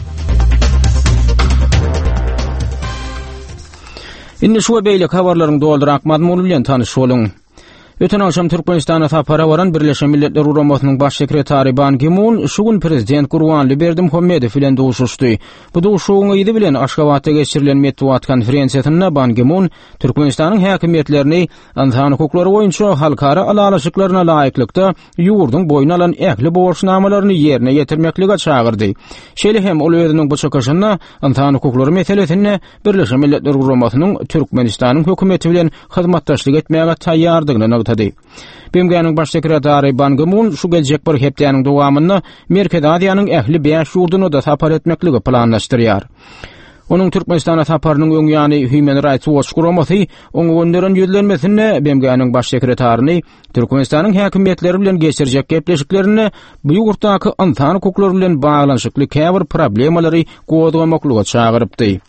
Indi şu beýlik habarlaryň doldurak mazmuny bilen tanyş boluň. Ötün akşam Türkmenistan'a tapara varan Birleşen Milletler Guramasynyň baş sekretary Ban Ki-moon şugun prezident Gurbanly Berdimuhammedow bilen duşuşdy. Bu duşugyň ýygy bilen Aşgabatda geçirilen medeniýet konferensiýasynda Ban Ki-moon Türkmenistanyň häkimetlerini insan hukuklary boýunça halkara alalaşyklaryna laýyklykda ýurdun boýuna alan ähli borçnamalaryny ýerine ýetirmeklige çagyrdy. Şeýle hem ol özüniň bu çykyşynda insan hukuklary meselesine Birleşen Milletler Guramasynyň Türkmenistanyň hökümeti bilen hyzmatdaşlyk etmäge taýýardygyny BMG'nin baş sekretary Ban Ki-moon şu geljek bir hepdeniň dowamyny Merkez Aziýanyň ähli 5 ýurduny da sapar etmekligi planlaşdyrýar. Onuň Türkmenistana saparynyň öň ýany Human Rights Watch guramasy oňa gönderen ýüzlenmesinde BMG'nin baş sekretaryny Türkmenistanyň häkimetleri bilen geçirjek gepleşiklerini bu ýurtdaky insan hukuklary bilen baglanyşykly käbir problemalary goýdurmaklyga çagyrypdy.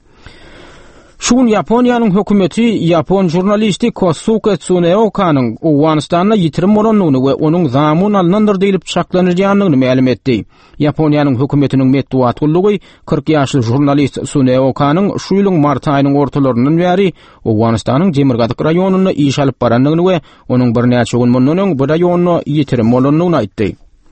Şugun Yaponiýanyň hökümeti Yapon jurnalisti Kosuke Tsuneokanyň Owganystanda ýitirim bolanlygyny we onuň zamany alnandyr diýilip çaklanylýanyny ma'lum etdi. Yaponiýanyň hökümetiniň medeniýet gullugy 40 ýaşly jurnalist Tsuneokanyň şu ýylyň mart aýynyň ortalaryndan bäri Owganystanyň Demirgazyk raýonuny iş alyp baranlygyny we onuň bir näçe gün mundan bu raýonyny ýitirim bolanlygyny aýtdy.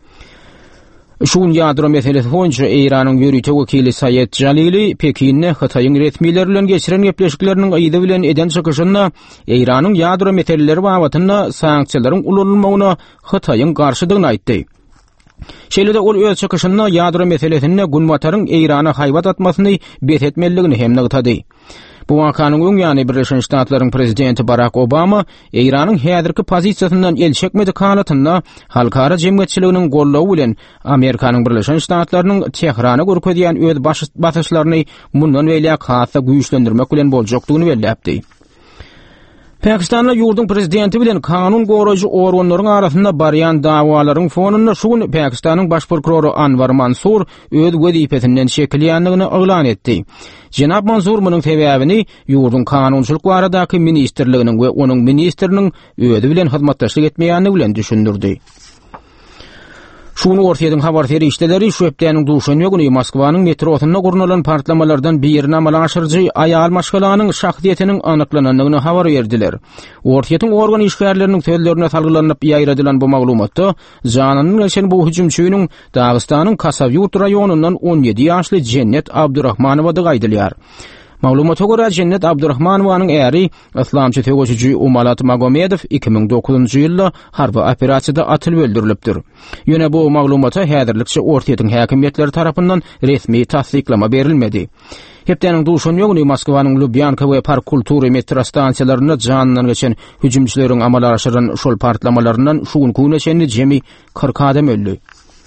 Şugun ýadro meselesi boýunça Iranyň ýörüýte wekili Sayed Jalili Pekinne Hytaýyň resmiýetleri bilen geçiren gepleşikleriniň ýygy bilen eden çykyşynda Iranyň ýadro meseleleri babatyna sanksiýalaryň ulanylmagyna Hytaýyň garşydygyny aýtdy. Şeýle-de ol öz çykyşynda ýadro meselesinde Gunmataryň Irana haýbat atmasyny bethetmeligini hem nagtady. Bu wakanyň öň ýany Birleşen Ştatlaryň prezidenti Barack Obama Iranyň häzirki pozisiýasyndan el çekmedi kanatyna halkara jemgyýetçiliginiň gollawy bilen Amerikanyň Birleşen Ştatlarynyň Tehrana görkezýän öz basyşlaryny mundan beýle hassa güýçlendirmek bilen boljakdygyny belläpdi. Pakistan'da yurdun prezidenti bilen kanun goraýjy organlaryň arasynda barýan dawalaryň fonunda şugun Pakistan'yň baş prokuroru Anwar Mansur öz wezipesinden çekilýändigini elan etdi. Jenap Mansur munyň sebäbini yurdun kanunçylyk baradaky ministrliginiň we onuň ministriniň özü bilen hyzmatdaşlyk etmeýändigi bilen düşündirdi. Şunu ortaýadyň habar ferişdeleri şu hepdeniň duşanyň güni Moskwanyň metrosynda gurnalan partlamalardan birini amala aşyrjy aýal maşgalanyň şahsiýetiniň anyklanandygyny habar berdiler. Ortaýadyň organ işgärleriniň sözlerine salgylanyp ýaýradylan bu maglumatda jananyň geçen bu hüjümçüniň Dagystanyň Kasavyurt raýonundan 17 ýaşly Cennet Abdurrahmanowa gaýdylýar. Maglumata görä Cennet Abdurrahmanowanyň äri islamçy tegoçyjy Umalat Magomedow 2009-njy ýylda harby operasiýada atylyp öldürilipdir. Ýöne bu maglumata häzirlikçe ortaýadyň häkimetleri tarapyndan resmi tasdiklama berilmedi. Hepdeniň duşanyň güni Moskwanyň Lubyanka we Park kultury metro stansiýalaryna janyndan geçen hüjümçileriň amala aşyran şol partlamalarinden şugun güneşeni jemi 40 adam öldü.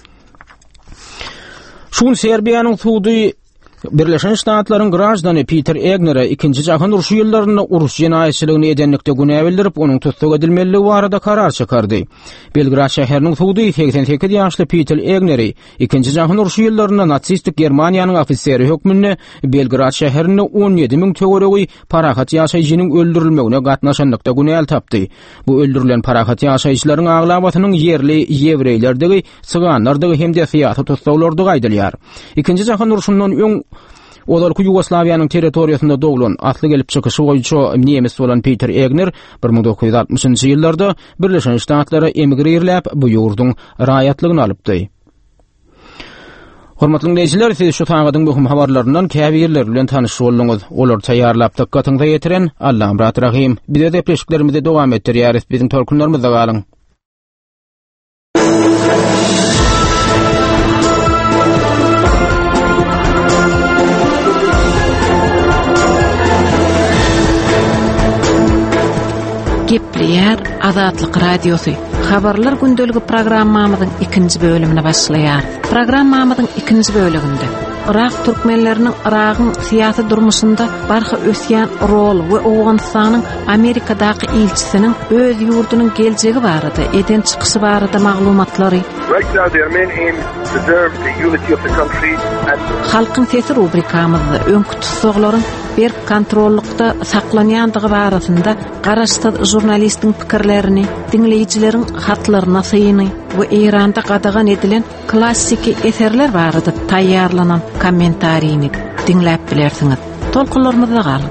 Şugun Serbiýanyň sudy Birleşen Ştatlaryň grajdany Peter Egner'e 2-nji jahan uruşy ýyllarynda uruş jenaýetçiligini edenlikde günä bildirip onuň tutsak edilmeligi barada karar çykardy. Belgrad şäheriniň sudy 88 ýaşly Peter Egner'i 2-nji jahan uruşy ýyllarynda natsistik Germaniýanyň ofiseri hökmünde Belgrad şäherinde 17.000 töweregi parahat ýaşaýjynyň öldürilmegine gatnaşanlykda günä tapdy. Bu öldürilen parahat ýaşaýjylaryň aglabatynyň yerli ýewreýlerdegi, syganlardygy hem de syýasy tutsaklardy gaýdylýar. 2-nji jahan uruşundan öň Olarky Ýugoslawiýanyň territoriýasynda doglan atly gelip çykyşy boýunça nemes bolan Peter Egner 1960-njy ýyllarda Birleşen Ştatlara emigrirläp bu ýurduň raýatlygyny alypdy. Hormatly dinleýijiler, siz şu taňadyň bu habarlaryndan käbirler bilen tanyş bolduňyz. Olar taýýarlap dikkatyňizi ýetiren Allahym rahim. Biz de pleşiklerimizi dowam etdirýäris. Biziň tolkunlarymyzda galyň.
Gepleyer Azatlyk Radiosu. Habarlar gündölügi programmamyzyň 2-nji bölümine başlaýar. Programmamyzyň 2-nji bölüminde Irak türkmenlerinin Irak'ın siyasi durmuşunda barha ösýän rol we Awganystanyň Amerikadaky elçisinin öz ýurdunun geljegi barada eden çykyşy barada maglumatlary.
Right now their main aim is to preserve the unity of the country and
Halkyň sesi rubrikamyzda öňkü tutsaklaryň bir kontrollukda saklanýandygy barasynda garaşsız jurnalistiň pikirlerini, dinleýijilerin hatlaryna syny we Iranda gadagan edilen klassiki eserler barada taýýarlanan kommentariýini dinläp bilersiňiz. Tolkunlarymyzda galyň.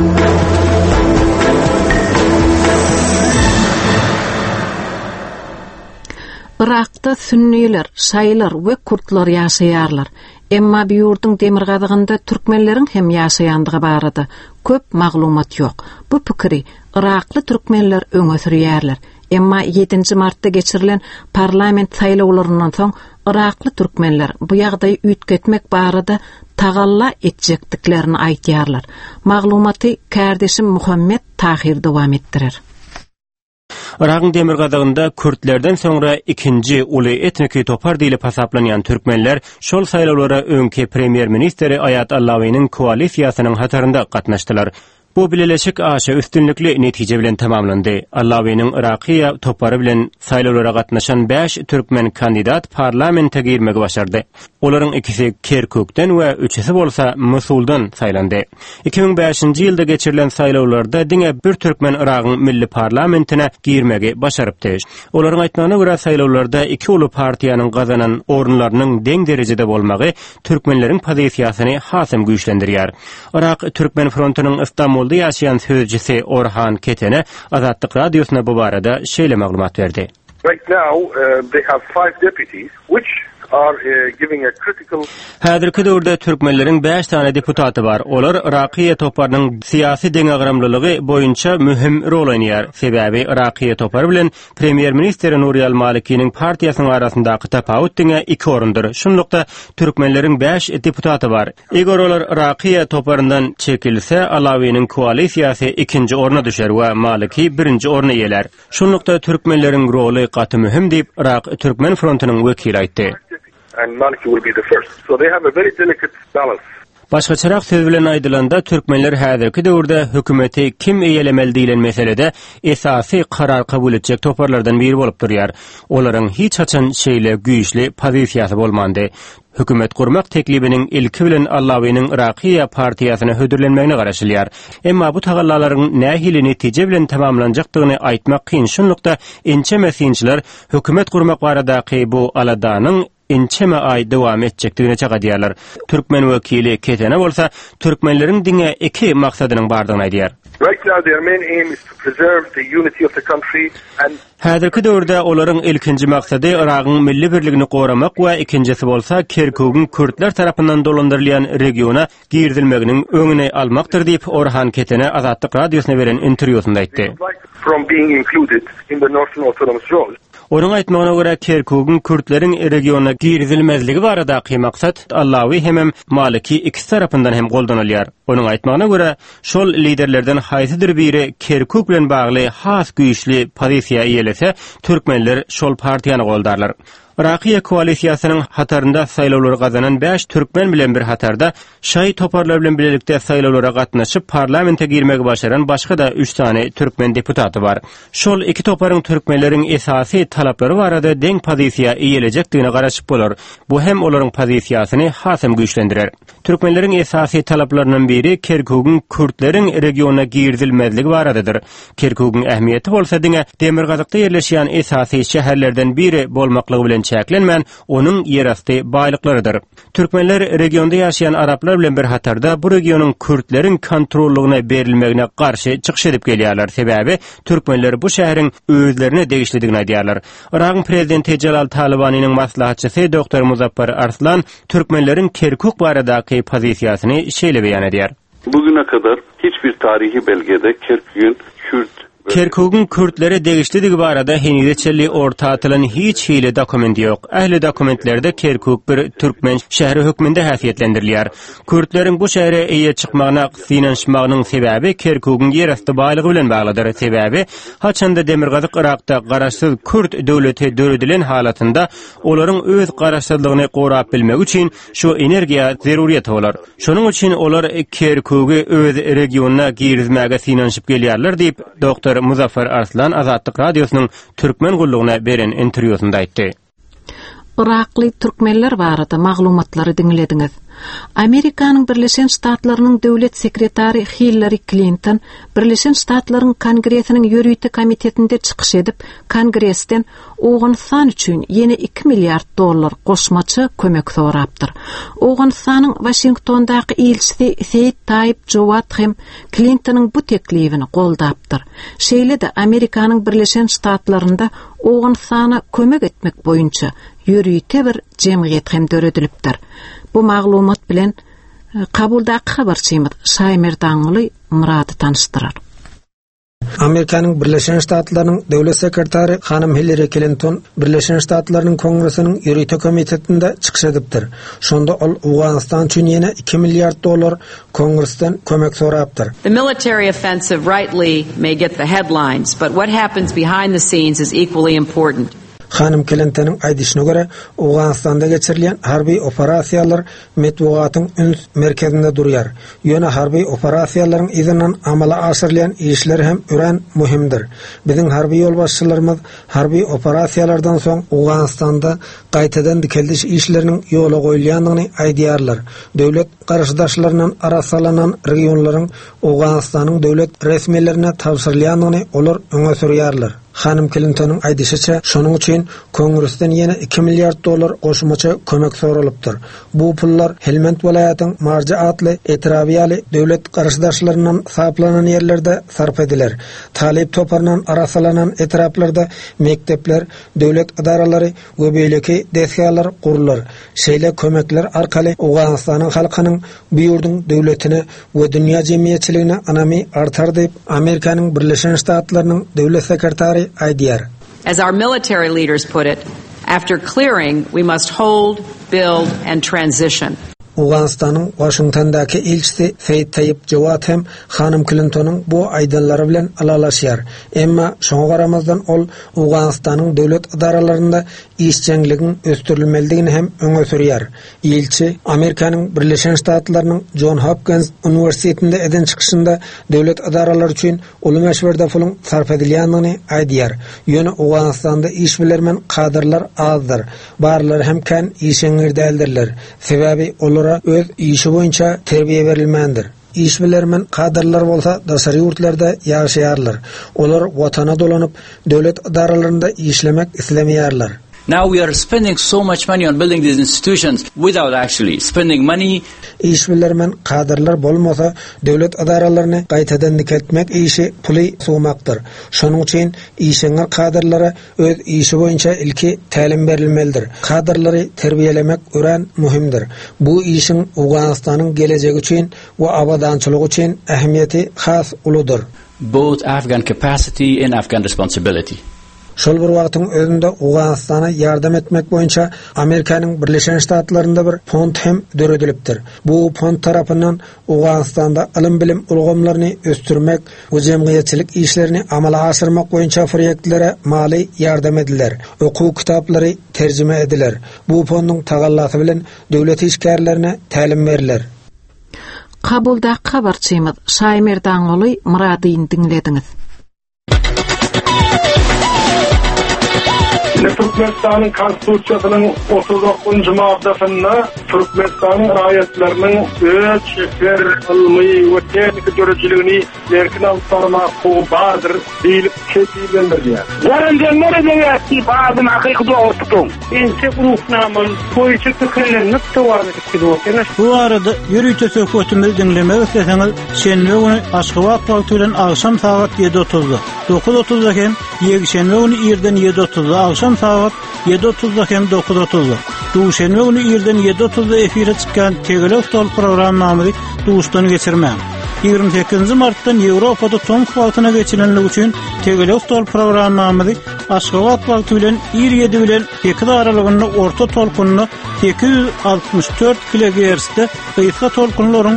Irak'ta Sünniler, Şaýlar we Kurtlar ýaşaýarlar. Emma bu ýurdun demir gadygynda türkmenleriň hem ýaşaýandygy barada köp maglumat ýok. Bu pikiri Irakly türkmenler öňe sürýärler. Emma 7 martda geçirilen parlament saýlawlaryndan soň Irakly türkmenler bu ýagdaýy üýtgetmek barada tagalla etjekdiklerini aýtýarlar. Maglumaty kardeşim Muhammed Tahir dowam etdirer.
Irak'ın demir gadygynda Kürtlerden sonra ikinci uly etniki topar diýilip hasaplanýan türkmenler şol saýlawlara öňki premier ministeri Ayat Allawi'nin koalisiýasynyň hatarynda gatnaşdylar. Bu bileleşik aşa üstünlikli netije bilen tamamlandy. Allawi'nin Irakiýa topary bilen saýlawlara gatnaşan 5 türkmen kandidat parlamente girmegi başardy. Olaryň ikisi Kerkükden we üçesi bolsa Mosuldan saýlandy. 2005-nji ýylda geçirilen saýlawlarda diňe bir türkmen Irakyň milli parlamentine girmegi başarypdy. Olaryň aýtmagyna görä saýlawlarda iki uly partiýanyň gazanan orunlarynyň deň derejede bolmagy türkmenleriň pozisiýasyny hasym güýçlendirýär. Irak Türkmen frontunyň Istanbulda ýaşaýan sözcüsi Orhan Ketene Azatlyk Radiosyna bu barada şeýle maglumat berdi.
Right now they have 5 deputies which are giving a critical.
Häzirki döwürde türkmenleriň 5 tane deputaty bar. Olar Irakiýa toparynyň syýasy deňagramlylygy boýunça mühim rol oýnaýar. Sebäbi Irakiýa topary bilen premier minister Nuriyal Maliki'nin partiýasynyň arasyndaky tapawut diňe 2 orundur. Şunlukda türkmenleriň 5 deputaty bar. Eger olar Irakiýa toparyndan çekilse, Allawi'nin koalisiýasy 2-nji oruna düşer we Maliki 1-nji oruna ýeler. Şunlukda türkmenleriň roly gaty mühim diýip Irak Türkmen frontunyň wekili aýtdy.
And Maliki will be the first. So they have a very delicate balance.
Başgaçarak söz bilen aýdylanda türkmenler häzirki döwürde hökümeti kim eýelemeli diýilen meselede esasy karar kabul etjek toparlardan biri bolup durýar. Olaryň hiç haçan şeýle güýçli pozisiýasy bolmandy. Hökümet kurmak teklibinin ilki bilen Allawi'nin Irakiýa partiýasyna hödürlenmegine garaşylýar. Emma bu tagallalaryň nähili netije bilen tamamlanjakdygyny aýtmak kyn. Şunlukda ençe mesinçiler hökümet kurmak baradaky bu aladanyň ençeme ay dowam etjekdigine çagadýarlar. Türkmen wekili Ketene bolsa türkmenleriň diňe 2 maksadynyň bardygyny aýdýar.
Right now their main aim is to preserve the unity of the country and
häzirki döwürde olaryň ilkinji maksady Irakyň milli birligini goramak we ikinjisi bolsa Kerkük'ün Kürtler tarapyndan dolandyrylýan regiona girdilmeginiň öňüne almakdyr diýip Orhan Ketene Azatlyk Radiosyna beren interwýusynda aýtdy.
From being included in the Northern Autonomous Zone.
Onun aýtmagyna görä Kerkük'ün Kürtleriň regiona girdilmezligi baradaky maksat Allawi hem Maliki ikisi tarapyndan hem goldanylýar. Onun aýtmagyna görä şol liderlerden haýsydyr biri Kerkük bilen bagly has güýçli pozisiýa ýelese, türkmenler şol partiýany goldarlar. Irakiýa koalisiýasynyň hatarynda saýlawlary gazanan 5 türkmen bilen bir hatarda şaý toparlar bilen birlikde saýlawlara gatnaşyp parlamente girmegi başaran başga da 3 tane türkmen deputaty bar. Şol 2 toparyň türkmenleriň esasy talaplary barada deň pozisiýa eýeljekdigine garaşyp bolar. Bu hem olaryň pozisiýasyny hasym güýçlendirer. Türkmenleriň esasy talaplarynyň biri Kerkük'ün Kürtleriň regiona girdilmezligi baradadyr. Kerkük'ün ähmiýeti bolsa diňe Demirgazakda ýerleşýän esasy şäherlerden biri bolmaklygy bilen çäklenmän onun yerasty baýlyklarydyr. Türkmenler regionda ýaşaýan araplar bilen bir hatarda bu regionyň Kürtleriň kontrollugyna berilmegine garşy çykyş edip gelýärler. Sebäbi türkmenler bu şäheriň özlerine degişlidigini aýdýarlar. Irakyň prezidenti Jalal Talabanyň maslahatçysy Dr. Muzaffar Arslan türkmenleriň Kerkük baradaky pozisiýasyny şeýle beýan edýär.
Bugüne kadar hiçbir tarihi belgede Kerkük'ün Kürt
Kerkug'un Kürtlere degişlidigi barada henideçeli ortatylan hiç hile dokumenti yok. Ähli dokumentlerde Kerkug bir Türkmen şähri hökmünde häsiýetlendirilýär. Kürtlerin bu şähere eýe çykmagyna synanşmagynyň sebäbi Kerkug'un ýerasty baýlygy bilen baglydyr. Sebäbi haçanda Demirgazyk Irakda garaşsyz Kürt döwleti döredilen halatynda olaryň öz garaşsyzlygyny gorap bilmek üçin şu energiýa zeruriýet bolar. Şonuň üçin olar Kerkug'y öz regionuna girizmäge synanşyp gelýärler diýip Dr. Muzaffer Arslan Azatlyk radiosynyň türkmen gulluguna beren interwýusunda aýtdy.
Irakly türkmenler barada maglumatlary dinlediňiz. Amerikanyň Birleşen Ştatlarynyň döwlet sekretary Hillary Clinton Birleşen Ştatlaryň Kongresiniň ýörüýte komitetinde çykyş edip, Kongresden Owganistan üçin ýene $2 milyard goşmaçy kömek sorapdyr. Owganistanyň Washingtondaky elçisi Seýid Tayyip Jowat hem Clintonyň bu teklifini goldapdyr. Şeýle-de Amerikanyň Birleşen Ştatlarynda Owganistana kömek etmek boýunça ýörüýte bir jemgyýet hem döredilipdir. Bu maglumat bilen kabuldaky habarçymyz Şaýmer Daňly Murady tanışdyrar.
Amerikanyň Birleşen Ştatlarynyň döwlet sekretary hanym Hillary Clinton Birleşen Ştatlarynyň Kongressiniň ýörüýte komitetinde çykyş edipdir. Şonda ol Owganistan üçin ýene $2 milyard Kongressden kömek sorapdyr.
The military offensive rightly may get the headlines, but what happens behind the scenes is equally important.
Hanım Clinton'ın aýdyşyna göre Owganistanda geçirilen harbiy operasiýalar metbugatyň üns merkezinde durýar. Ýöne harbiy operasiýalaryň izinden amala aşyrylan işler hem ören muhimdir. Biziň harbiy ýolbaşçylarymyz harbiy operasiýalardan soň Owganistanda gaýtadan dikeldiş işleriniň ýola goýulýandygyny aýdýarlar. Döwlet garaşdaşlarynyň arasalanan regionlaryň Owganistanyň döwlet resmiýetlerine tapşyrylýandygyny olar öňe sürýärler. Hanım Clinton'un aýdyşyça, şonuň üçin Kongressden ýene $2 milyard goşmaçy kömek soralypdyr. Bu pullar Helmand welaýatynyň Marja atly etrabiýaly döwlet garaşdaşlarynyň saplanan ýerlerde sarf ediler. Talip toparынан arasalanan etraplarda mektepler, döwlet idaralary we beýleki desgalar gurular. Şeýle kömekler arkaly Owganistanyň halkynyň bu ýurdun döwletine we dünýä jemgyýetçiligine anamy artar diýip Amerikanyň Birleşen Ştatlarynyň döwlet sekretary aýdýar.
As our military leaders put it, after clearing, we must hold, build, and transition.
Owganistanyň Washingtondaky elçisi Seýid Tayyip Jowat hem hanym Clinton'un bu aýdylary bilen alalaşýar. Emma şoňa garamazdan ol Owganistanyň döwlet idaralarynda işçiliginiň östürilmelidigini hem öňe sürýär. Elçi Amerikanyň Birleşen Ştatlarynyň John Hopkins Üniversitetinde eden çykyşynda döwlet idaralary üçin uly meşberde puluň sarf edilýändigini aýdýar. Ýöne Owganistanda iş bilermen kadrlar azdyr. Barlary hem kan işeňir däldirler. Sebäbi olara öz işi boýunça terbiýe berilmendir. İş bilermen kadrlar bolsa daşary ýurtlarda ýaşaýarlar. Olar watana dolanyp döwlet idaralarynda işlemek islemeýärler.
Now we are spending so much money on building these institutions without actually spending money.
İşbilermen kadrlar bolmasa döwlet idaralarını gaýtadan diketmek işi puly suwmakdyr. Şonuň üçin işeňer kadrlara öz işi boýunça ilki tälim berilmelidir. Kadrlary terbiýelemek ören muhimdir. Bu işin Owganistanyň gelejegi üçin we abadançylygy üçin ähmiýeti has uludur.
Both Afghan capacity and Afghan responsibility.
Şol bir wagtyň özünde Owganistana ýardam etmek boýunça Amerikanyň Birleşen Ştatlarynda bir fond hem döredilipdir. Bu fond tarapyndan Owganistanda ilim bilim ulgamlaryny östürmek we jemgyýetçilik işlerini amala aşyrmak boýunça proýektlere mali ýardam ediler. Okuw kitaplary terjime ediler. Bu fondyň tagallasy bilen döwlet işgärlerine tälim beriler.
Kabulda habarçymyz Şaýmer Daňly Murady dinlediňiz.
Türkmenistan'ın konstitusiýasynyň 39-njy maddesinde Türkmenistan'ın raýatlarynyň öz şeker, ilmi we teknik dörejiligini erkin alyp barmak hukugy bardyr diýilip kesilýär. Garantiýanlar edýärki, bazyny hakyky dogry tutun. Ense urufnamyň boýunça tökelenip dowam edip gidiyor.
Bu arada ýörüýte söhbetimizi dinlemek isleseňiz, şenbe güni Aşgabat wagty bilen akşam saat 7:30-da, 9:30-da hem ýekşenbe güni ýerden 7:30-da, akşam saat 7:30-da hem 9:30-da. Duşenbe güni ýerden 7:30-da efire çykan Tegele Stol programmamyzy duşdan geçirmän. 28 martdan Ýewropada Tom wagtyna geçilenligi üçin Tegele stol programmamyzy Aşgabat wagty bilen 27 bilen 2 aralygyny orta tolkunny 864 kHz-de gysga tolkunlaryň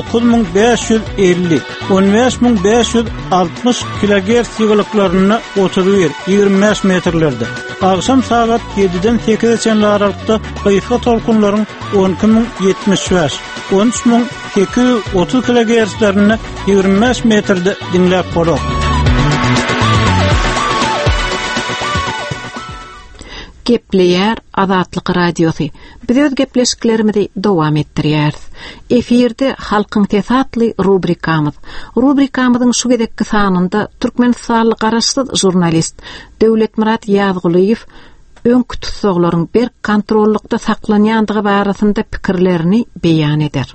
9550 15560 kHz ýygylyklaryny 31-25 metrlerde. Akşam saat 7-den 8-gaça aralykda gysga tolkunlaryň 12075 13830 kHz-lerini 25 metrde dinläp bolar.
Gepleýär Azatlyk radiosu. Biz öz gepleşiklerimizi dowam etdirýäris. Efirde halkyň tesatly rubrikamyzyň şu gedekki sanynda Türkmenistanly garaşsyz jurnalist Döwletmurat Ýazgulyýew öňkü tutsaglaryň bir kontrollukda saklanýandygy barasynda pikirlerini beýan eder.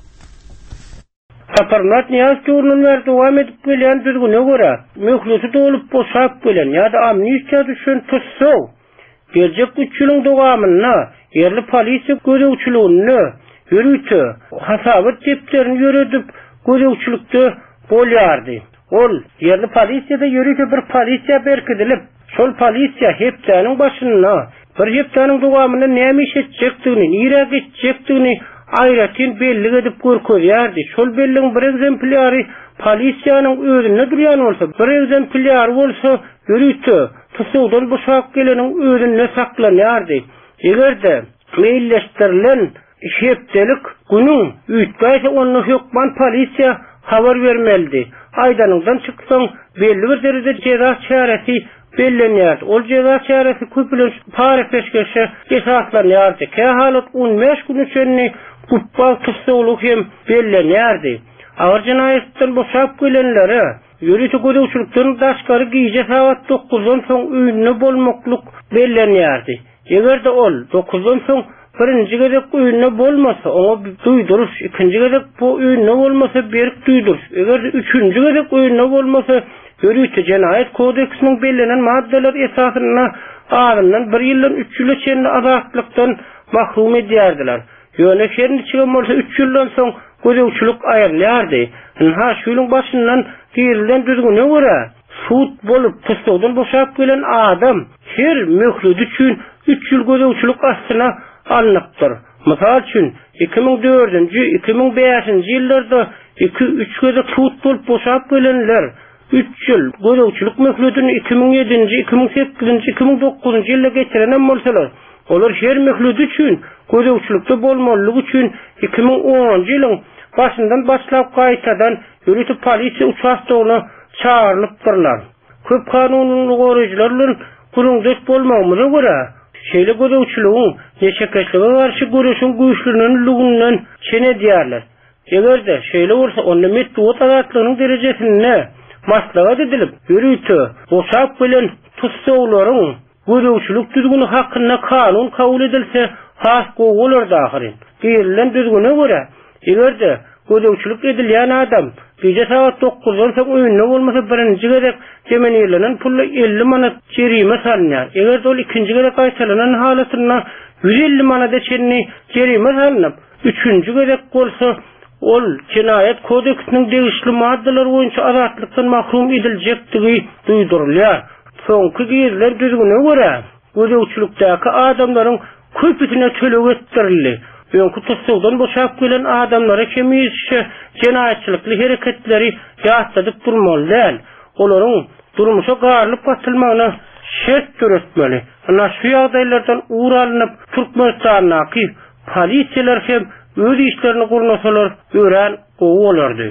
Saparmat niyaz journallar dowam edip gelýän düzgüne görä, möhluty dolup boşap gelen ýa-da amnistiýa düşen tutsaw gelecek güçlüğün dowamyna yerli polisiýa görewçiligini yürütü, hasabat teplerini yürüdüp görewçilikde bolýardy. Ol yerli polisiýada yürütü bir polisiýa berkidilip, şol polisiýa hepdeniň başyna bir hepdeniň dowamyna näme iş etjekdigini, nire geçjekdigini aýratyn belli edip görkezýärdi. Şol belliň bir egzemplary polisiýanyň özüne durýan bolsa, bir egzemplary bolsa yürütü Tusudun boşak gelenin özünde saklanýardy. Egerde meýilleşdirilen şepdelik günüň üýtbäýse onu hökman polisiýa habar bermeldi. Aýdanyňdan çyksaň belli bir derejede jeza çaresi bellenýär. Ol jeza çaresi köpülen para peşkeşe esaslanýardy. Halat 15 gün üçin guppa tusuluk hem bellenýärdi. Ağır cinayetden boşap gelenleri yürütü görewçilikden daşkary giýje saat 9-dan soň öýünde bolmakluk bellenýärdi. Egerde ol 9-dan soň birinji gezek öýünde bolmasa, oňa duýduruş, ikinji gezek bu öýünde bolmasa berik duýduruş. Egerde üçüncü gezek öýünde bolmasa yürütü Jinayet kodeksiniň bellenen maddeler esasyna aryndan 1 ýyldan 3 ýyla çenli azatlykdan mahrum edýärdiler. Ýöne şerini çygan bolsa 3 ýyldan soň görewçilik aýrylýardy. Ha şuýlyň başyndan girilen düzgüne görä suut bolup tustawdan boşap gelen adam her möhlet üçin 3 ýyl görewçilik astyna alnypdyr. Mysal üçin 2004-nji 2005-nji ýyllarda 2-3 gezek suut bolup boşap gelenler 3 ýyl görewçilik möhletini 2007-nji 2008-nji 2009-njy ýylda geçirenen bolsalar olar her möhlet üçin görewçilikde bolmalyk üçin 2010-njy ýylyň başyndan başlap gaýtadan yürütü polisiýa uçaşdygyna çağırlypdyrlar. Köp kanunyny goraýjylar bilen guruldyk bolmagymyza görä şeýle görewçiligiň neçekeçlige garşy görüşiň güýçlülüginden çene diýerler. Egerde şeýle bolsa onu metduat adatlygynyň derejesine maslahat edilip yürütü boşap bilen tutsaglaryň görewçilik düzgünü hakynda kanun kabul edilse has goýular dahyrin. Girilen düzgüne görä egerde görewçilik edilýän adam gece saat 9-dan soň öýünde bolmasa birinji gerek temenýerlenen pulla 50 manat jerime salynýar. Eger ol ikinji gerek aýtalanan halatyna 150 manat çenli jerime salynyp, üçüncü gerek bolsa ol Jinayet kodeksiniň degişli maddeler boýunça azatlykdan mahrum ediljekdigi duýdurulýar. Soňky girilen düzgüne görä görewçilikdäki adamlaryň köpütine töleg etdirildi. Öňkü tutsagdan boşap gelen adamlara kemişe jinayetçilikli hereketleri ýatladyp durmaly. Olaryň durmuşa garlyp batylmagyna şert töretmeli. Ana şu ýagdaýlardan uğralynyp Türkmenistanyň polisiýalar hem öz işlerini gurnasalar ören gowy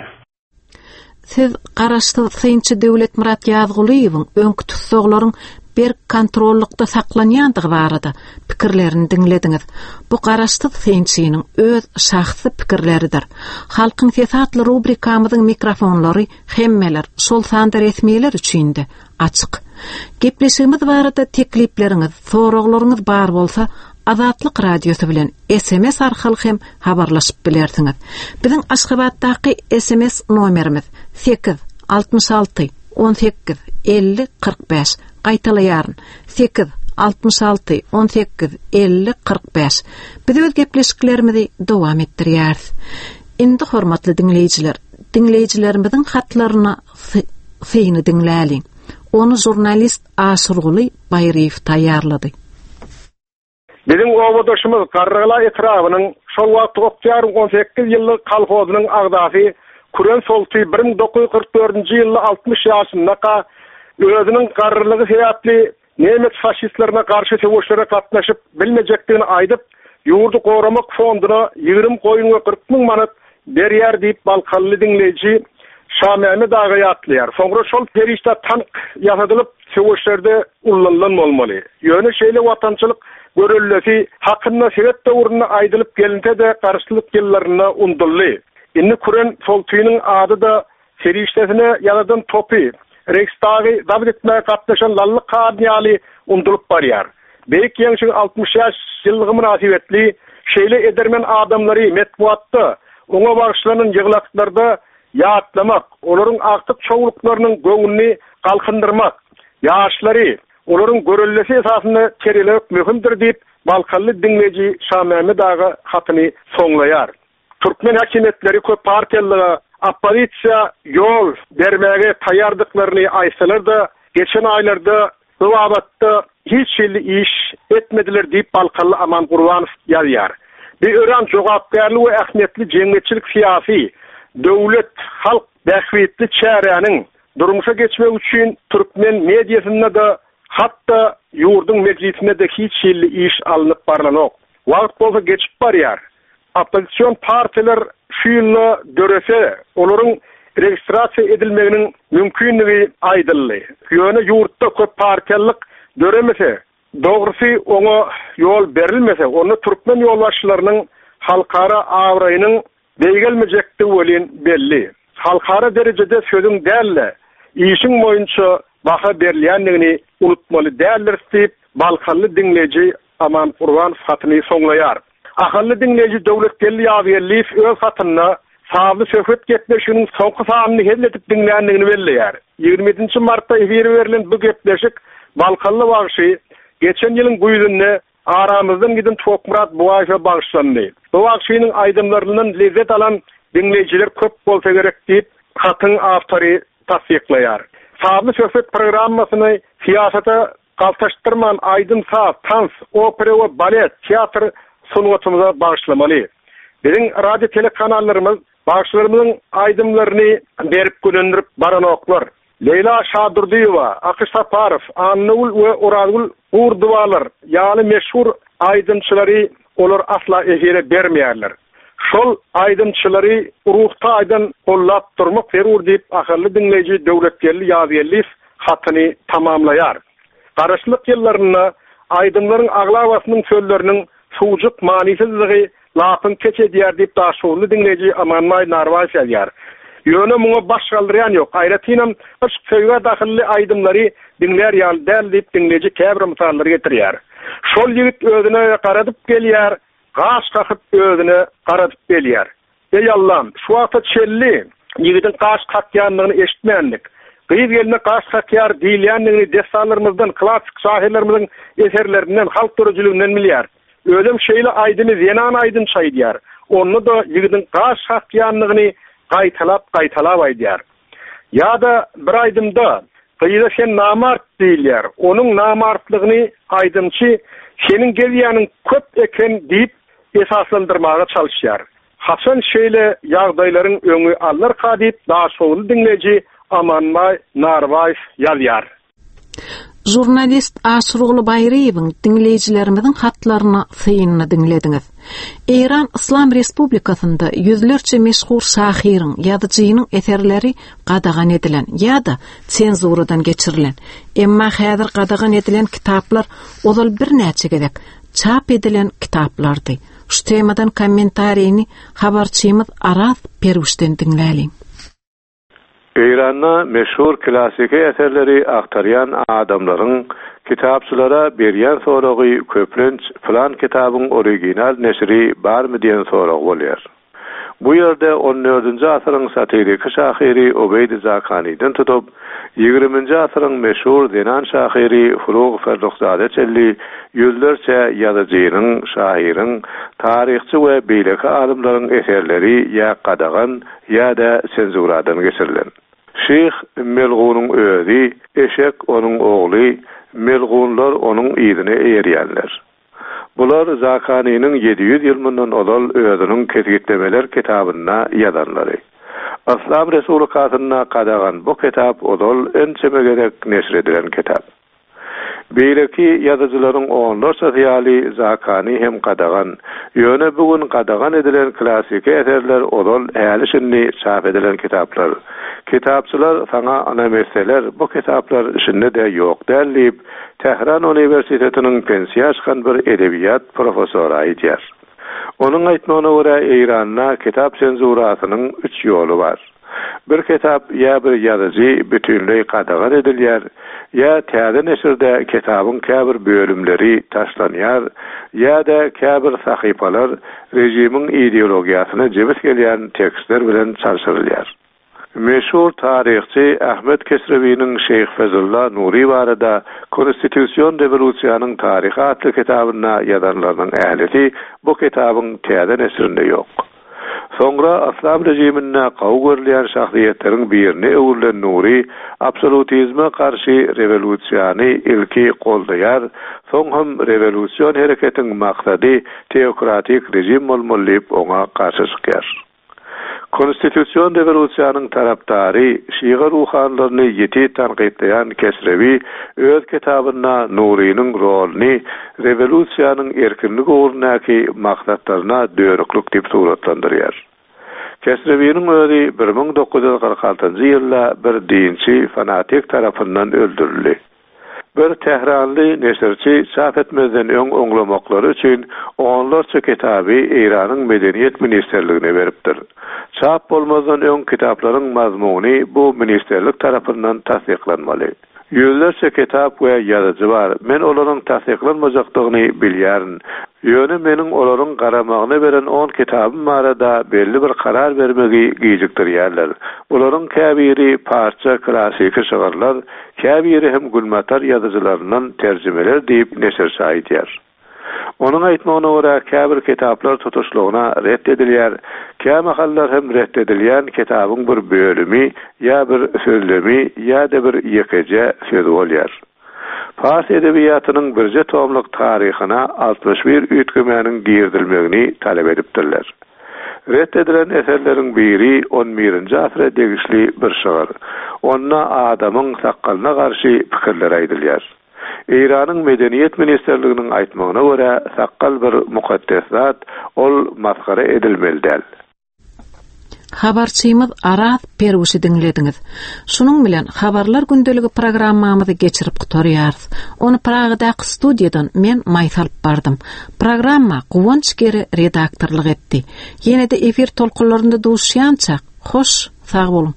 Siz garaşsyz Synçy Döwletmurat Ýazgulyewiň öňkü tutsaglaryň bir kontrollukda saklanýandygy barada pikirlerini dinlediňiz. Bu garaşsyz Synçynyň öz şahsy pikirleridir. Halkyň tesatly rubrikamyzyň mikrofonlary hemmeler şol sanda resmiýetler üçin de açyk. Gepleşigimiz barada teklipleriňiz, soraglaryňyz bar bolsa Azatlyk radiosu bilen SMS arkaly hem habarlaşyp bilersiňiz. Biziň Aşgabatdaky SMS nomerimiz 866 18 50 45. Gaýtalaýaryn 866 18 50 45. Biz öz gepleşiklerimizi dowam etdirýäris. Indi hormatly dinleýijiler, dinleyicilerimizin hatlaryna feýni dinläliň. Onu jurnalist Aşurguly Bayriýew taýýarlady.
Bizim owadoşymyz Garrala etrabynyň şol wagt Oktyar 18 ýyllyk kalhozynyň agdasy Kuren Solty 1944-nji ýylda 60 ýaşynda özüniň garrylygy sebäpli Nemet faşistlerine karşı savaşlara katlaşıp bilmejekdigini aýdyp, ýurdu goramak fondyna 20 koyun we 40 000 manat berýär diýip Balkally dinleýiji Şamamy daga ýatlaýar. Soňra şol perişde tank ýasadylyp savaşlarda ullanlan bolmaly. Ýöne şeýle watançylyk görellesi hakyna sebep döwrüne aýdylyp gelinte de garşylyk ýyllaryna undully. Indi Kuren Soltynyň ady da perişdesine ýaladan topy Reichstag'ı davet etmeye katlaşan lallık kadniyali undulup barıyar. Beyik yansın 60 yaş yıllığı münasibetli şeyle edermen adamları metbuatta ona bağışlanan yığılaklarda yağıtlamak, onların aktif çoğuluklarının göğününü kalkındırmak, yaşları, onların görüllesi esasında kerelemek mühimdir deyip Balkally dinleyici Şamamy dağı hatını sonlayar. Türkmen hakimiyetleri köp partiyalığa Apparitsiya yol bermäge taýýardyklaryny aýsalar da geçen aýlarda Hıwabatda hiç şeýle iş etmediler diýip Balkally Aman Gurbanow ýazýar. Bir ören jogapkärli we ähmiýetli jeňmetçilik syýasy döwlet halk bähwetli çäräniň durmuşa geçmek üçin Türkmen mediasynda da hatda ýurduň meclisinde de hiç şeýle iş alınıp barlanok. Wagt bolsa geçip barýar. Opozisiyon partiler şu ýylla dörese, olaryň registrasiýa edilmeginiň mümkinligi aýdyldy. Ýöne ýurtda köp partiýalyk döremese, dogrusy oňa ýol berilmese, onu Türkmen ýolbaşçylarynyň halkara awraýynyň beýgelmejekdi bolan belli. Halkara derejede sözüň dälle, işiň boýunça baha berilýändigini unutmaly däldir diýip Balkally dinleýiji Aman Gurbanow hatyny soňlaýar. Ahally dinleyici döwletli ýabyerlik öz hatyna sably söhbet getmeşiniň soňky sanyny helletip dinländigini belleýär. 27 martda efir berilen bu gepleşik Balkally bagşy geçen ýylyň güýdünde aramyzdan giden Tokmurat Buwaýa bagşlandy. Bu bagşynyň aýdymlaryndan lezzet alan dinleyijiler köp bolsa gerek diýip hatyň awtory tasdikleýär. Sably söhbet programmasyny siýasata galtaşdyrman aýdym saat, tans, opera we balet, teatr sunwatymyza bağışlamaly. Bizim radio telekanallarymyz bağışlarymyzyň aýdymlaryny berip gönendirip baranoklar. Leyla Şadurdiýewa, Akyş Saparow, Annul we Oragul Urduwalar, ýaly meşhur aýdymçylary olar asla efire bermeýärler. Şol aýdymçylary ruhta aýdan gollap durmak zerur diýip ahally dinleýiji döwletli ýazyerlik hatyny tamamlaýar. Garaşlyk ýyllaryna aýdymlaryň aglawasynyň sözleriniň suwjyk manysızlygy lapyn keçe diýär diýip daşuwly dinleýiji Amanmay Narwaş ýazýar. Ýöne muňa baş galdyrýan ýok. Aýratynam iş söýge dahilli aýdymlary dinler ýal däl diýip dinleýiji käbir misallar getirýär. Şol ýigit özüne garadyp gelýär, gaş gakyp özüne garadyp gelýär. Ey Allah'ım, şu wagtda çelli ýigidin gaş kakýanlygyny eşitmändik. Gyýyp gelme gaş kakýar diýilýändigini destanlarymyzdan, klassik şairlerimizin eserlerinden, halk dörejiliginden bilýär. Ölüm şeýle aýdyny Zenan aýdyn çaýdýar. Onu da ýigidin gaş hakýanlygyny gaýtalap aýdýar. Ýa-da bir aýdymda gyýda sen namart diýilýär. Onuň namartlygyny aýdymçy seniň gelýäniň köp eken diýip esaslandyrmaga çalyşýar. Hasan şeýle ýagdaýlaryň öňü allar diýip daşowly dinleýiji Amanmay Narwaş ýazýar.
Jurnalist Aşurguly Bayriýewiň dinleýijilerimizin hatlaryna feýinini dinlediňiz. Iran Islam Respublikasynda ýüzlerçe meşhur şahyryň ýazyjynyň eserleri gadagan edilen ýa-da senzuradan geçirilen. Emma häzir gadagan edilen kitaplar ozal bir näçe gezek çap edilen kitaplardy. Şu temadan kommentariýini habarçymyz Aras Peruşden dinläliň.
İran'da meşhur klasik eserleri aktaryan adamların kitapçılara berýän soragy köplenç plan kitabın original nesri bar mı diýen sorag bolýar. Bu ýerde 14-nji asyryň satirik şahyry Obeyd Zakany'dan tutup 20-nji asyryň meşhur zenan şahyry Furuq Ferdoxzade çelli ýüzlerçe ýazyjynyň, şahyryň, taryhçy we beýleki alymlaryň eserleri ýa qadagan ýa-da senzuradan geçirilen. Şeyh Melgunyň özi, eşek onuň ogly, melgunlar onuň ýygyny eýerýärler. Bular Zakanynyň 700 ýyl mundan odal özüniň kesgitlemeler kitabyna ýazanlary. Aslam Resuli kasyna qadagan bu kitap odal ençeme gerek neşr edilen kitap. Beýleki ýazyjylaryň onlarça ýaly Zakany hem qadagan, ýöne bugun qadagan edilen klassik eserler odal häli şinni çap edilen kitaplar. Kitapçylar saňa ana meseleler bu kitaplar işinde de ýok dälip, Tehran Universitetiniň pensiýa çykan bir edebiýat professory aýdýar. Onun aýtmagyna görä Eýranda kitap senzurasynyň 3 ýolu bar. Bir kitap ýa bir ýazyjy bütünlüği qadagan edilýär, ýa täze neşirde kitabyň käbir bölümleri taşlanýar, ýa-da käbir sahypalar rejimiň ideologiýasyna jebis gelýän tekstler bilen çarşyrylýar. Meşhur taryhçy Ahmet Kesrewi'nin Şeyh Fezullah Nuri barada Konstitusiyon Revolüsiýanyň taryhy adly kitabyna ýazanlaryň ählisi bu kitabyň täze neşrinde ýok. Soňra Aslam rejimine gaw görülýän şahsiýetleriň birini öwürlen Nuri absolutizme karşı revolüsiýany ilki goldaýar, soň hem revolüsiýon hereketiň maksady teokratik rejim bolmalyp oňa karşı çykýar. Konstitusiyon revolüsiýanyň tarapdary, şiýe ruhanlaryny ýeti tanqidleýän Kesrewi öz kitabyna Nuri'niň rolini revolüsiýanyň erkinlik uğrundaky maksatlaryna dörüklük diýip suratlandyrýar. Kesrewi'niň özi 1946-njy ýylda bir dinçi fanatik tarapyndan öldürildi. Bir Tehranly neşirçi çap etmezden öň oňlamaklary üçin onlarça kitaby Eýranyň Medeniýet Ministerligine beripdir. Çap bolmazdan öň kitaplaryň mazmuny bu ministerlik tarapyndan tasdiklanmaly. Yüzlerce kitap we ýazyjy bar. Men olaryň tasdiklanmajakdygyny bilýärin. Ýöne meniň olaryň garamagyna beren 10 kitabym barada belli bir karar bermegi gijikdirýärler. Olaryň käbiri parça klassik şagyrlar, käbiri hem Gulmatar ýazyjylaryndan terjimeler diýip neşir şaýdýar. Onun aýtmagyna görä käbir kitaplar tutuşlugyna reddedilýär, käme hallar hem reddedilýän kitabyň bir bölümi ýa bir sözlemi ýa-da bir ýekeje söz bolýar. Fars edebiýatynyň birje tomlyk taryhyna 61 üýtgemeniň girdilmegini talep edipdirler. Reddedilen eserleriň biri 11-nji asra degişli bir şagyr. Onda adamyň sakkalyna garşy pikirler aýdylýar. Eýranyň Medeniýet Ministerliginiň aýtmagyna görä sakkal bir mukaddes zat, ol maskara edilmelidir.
Habarçymyz Aras Perwuşy dinlediňiz. Şunuň bilen Habarlar gündöligi programmamyzy geçirip gutarýarys. Onu Pragadaky studiýadan men maýsalyp bardym. Programma Guwanç Geri redaktorlyk etdi. Ýene-de efir tolkunlarynda duşýança hoş, sag bolun.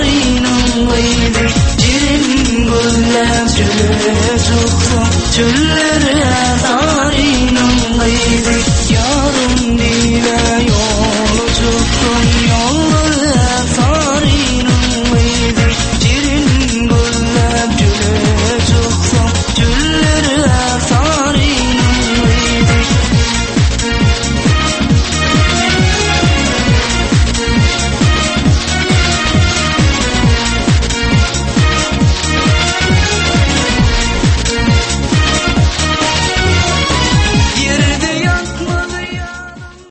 Jülle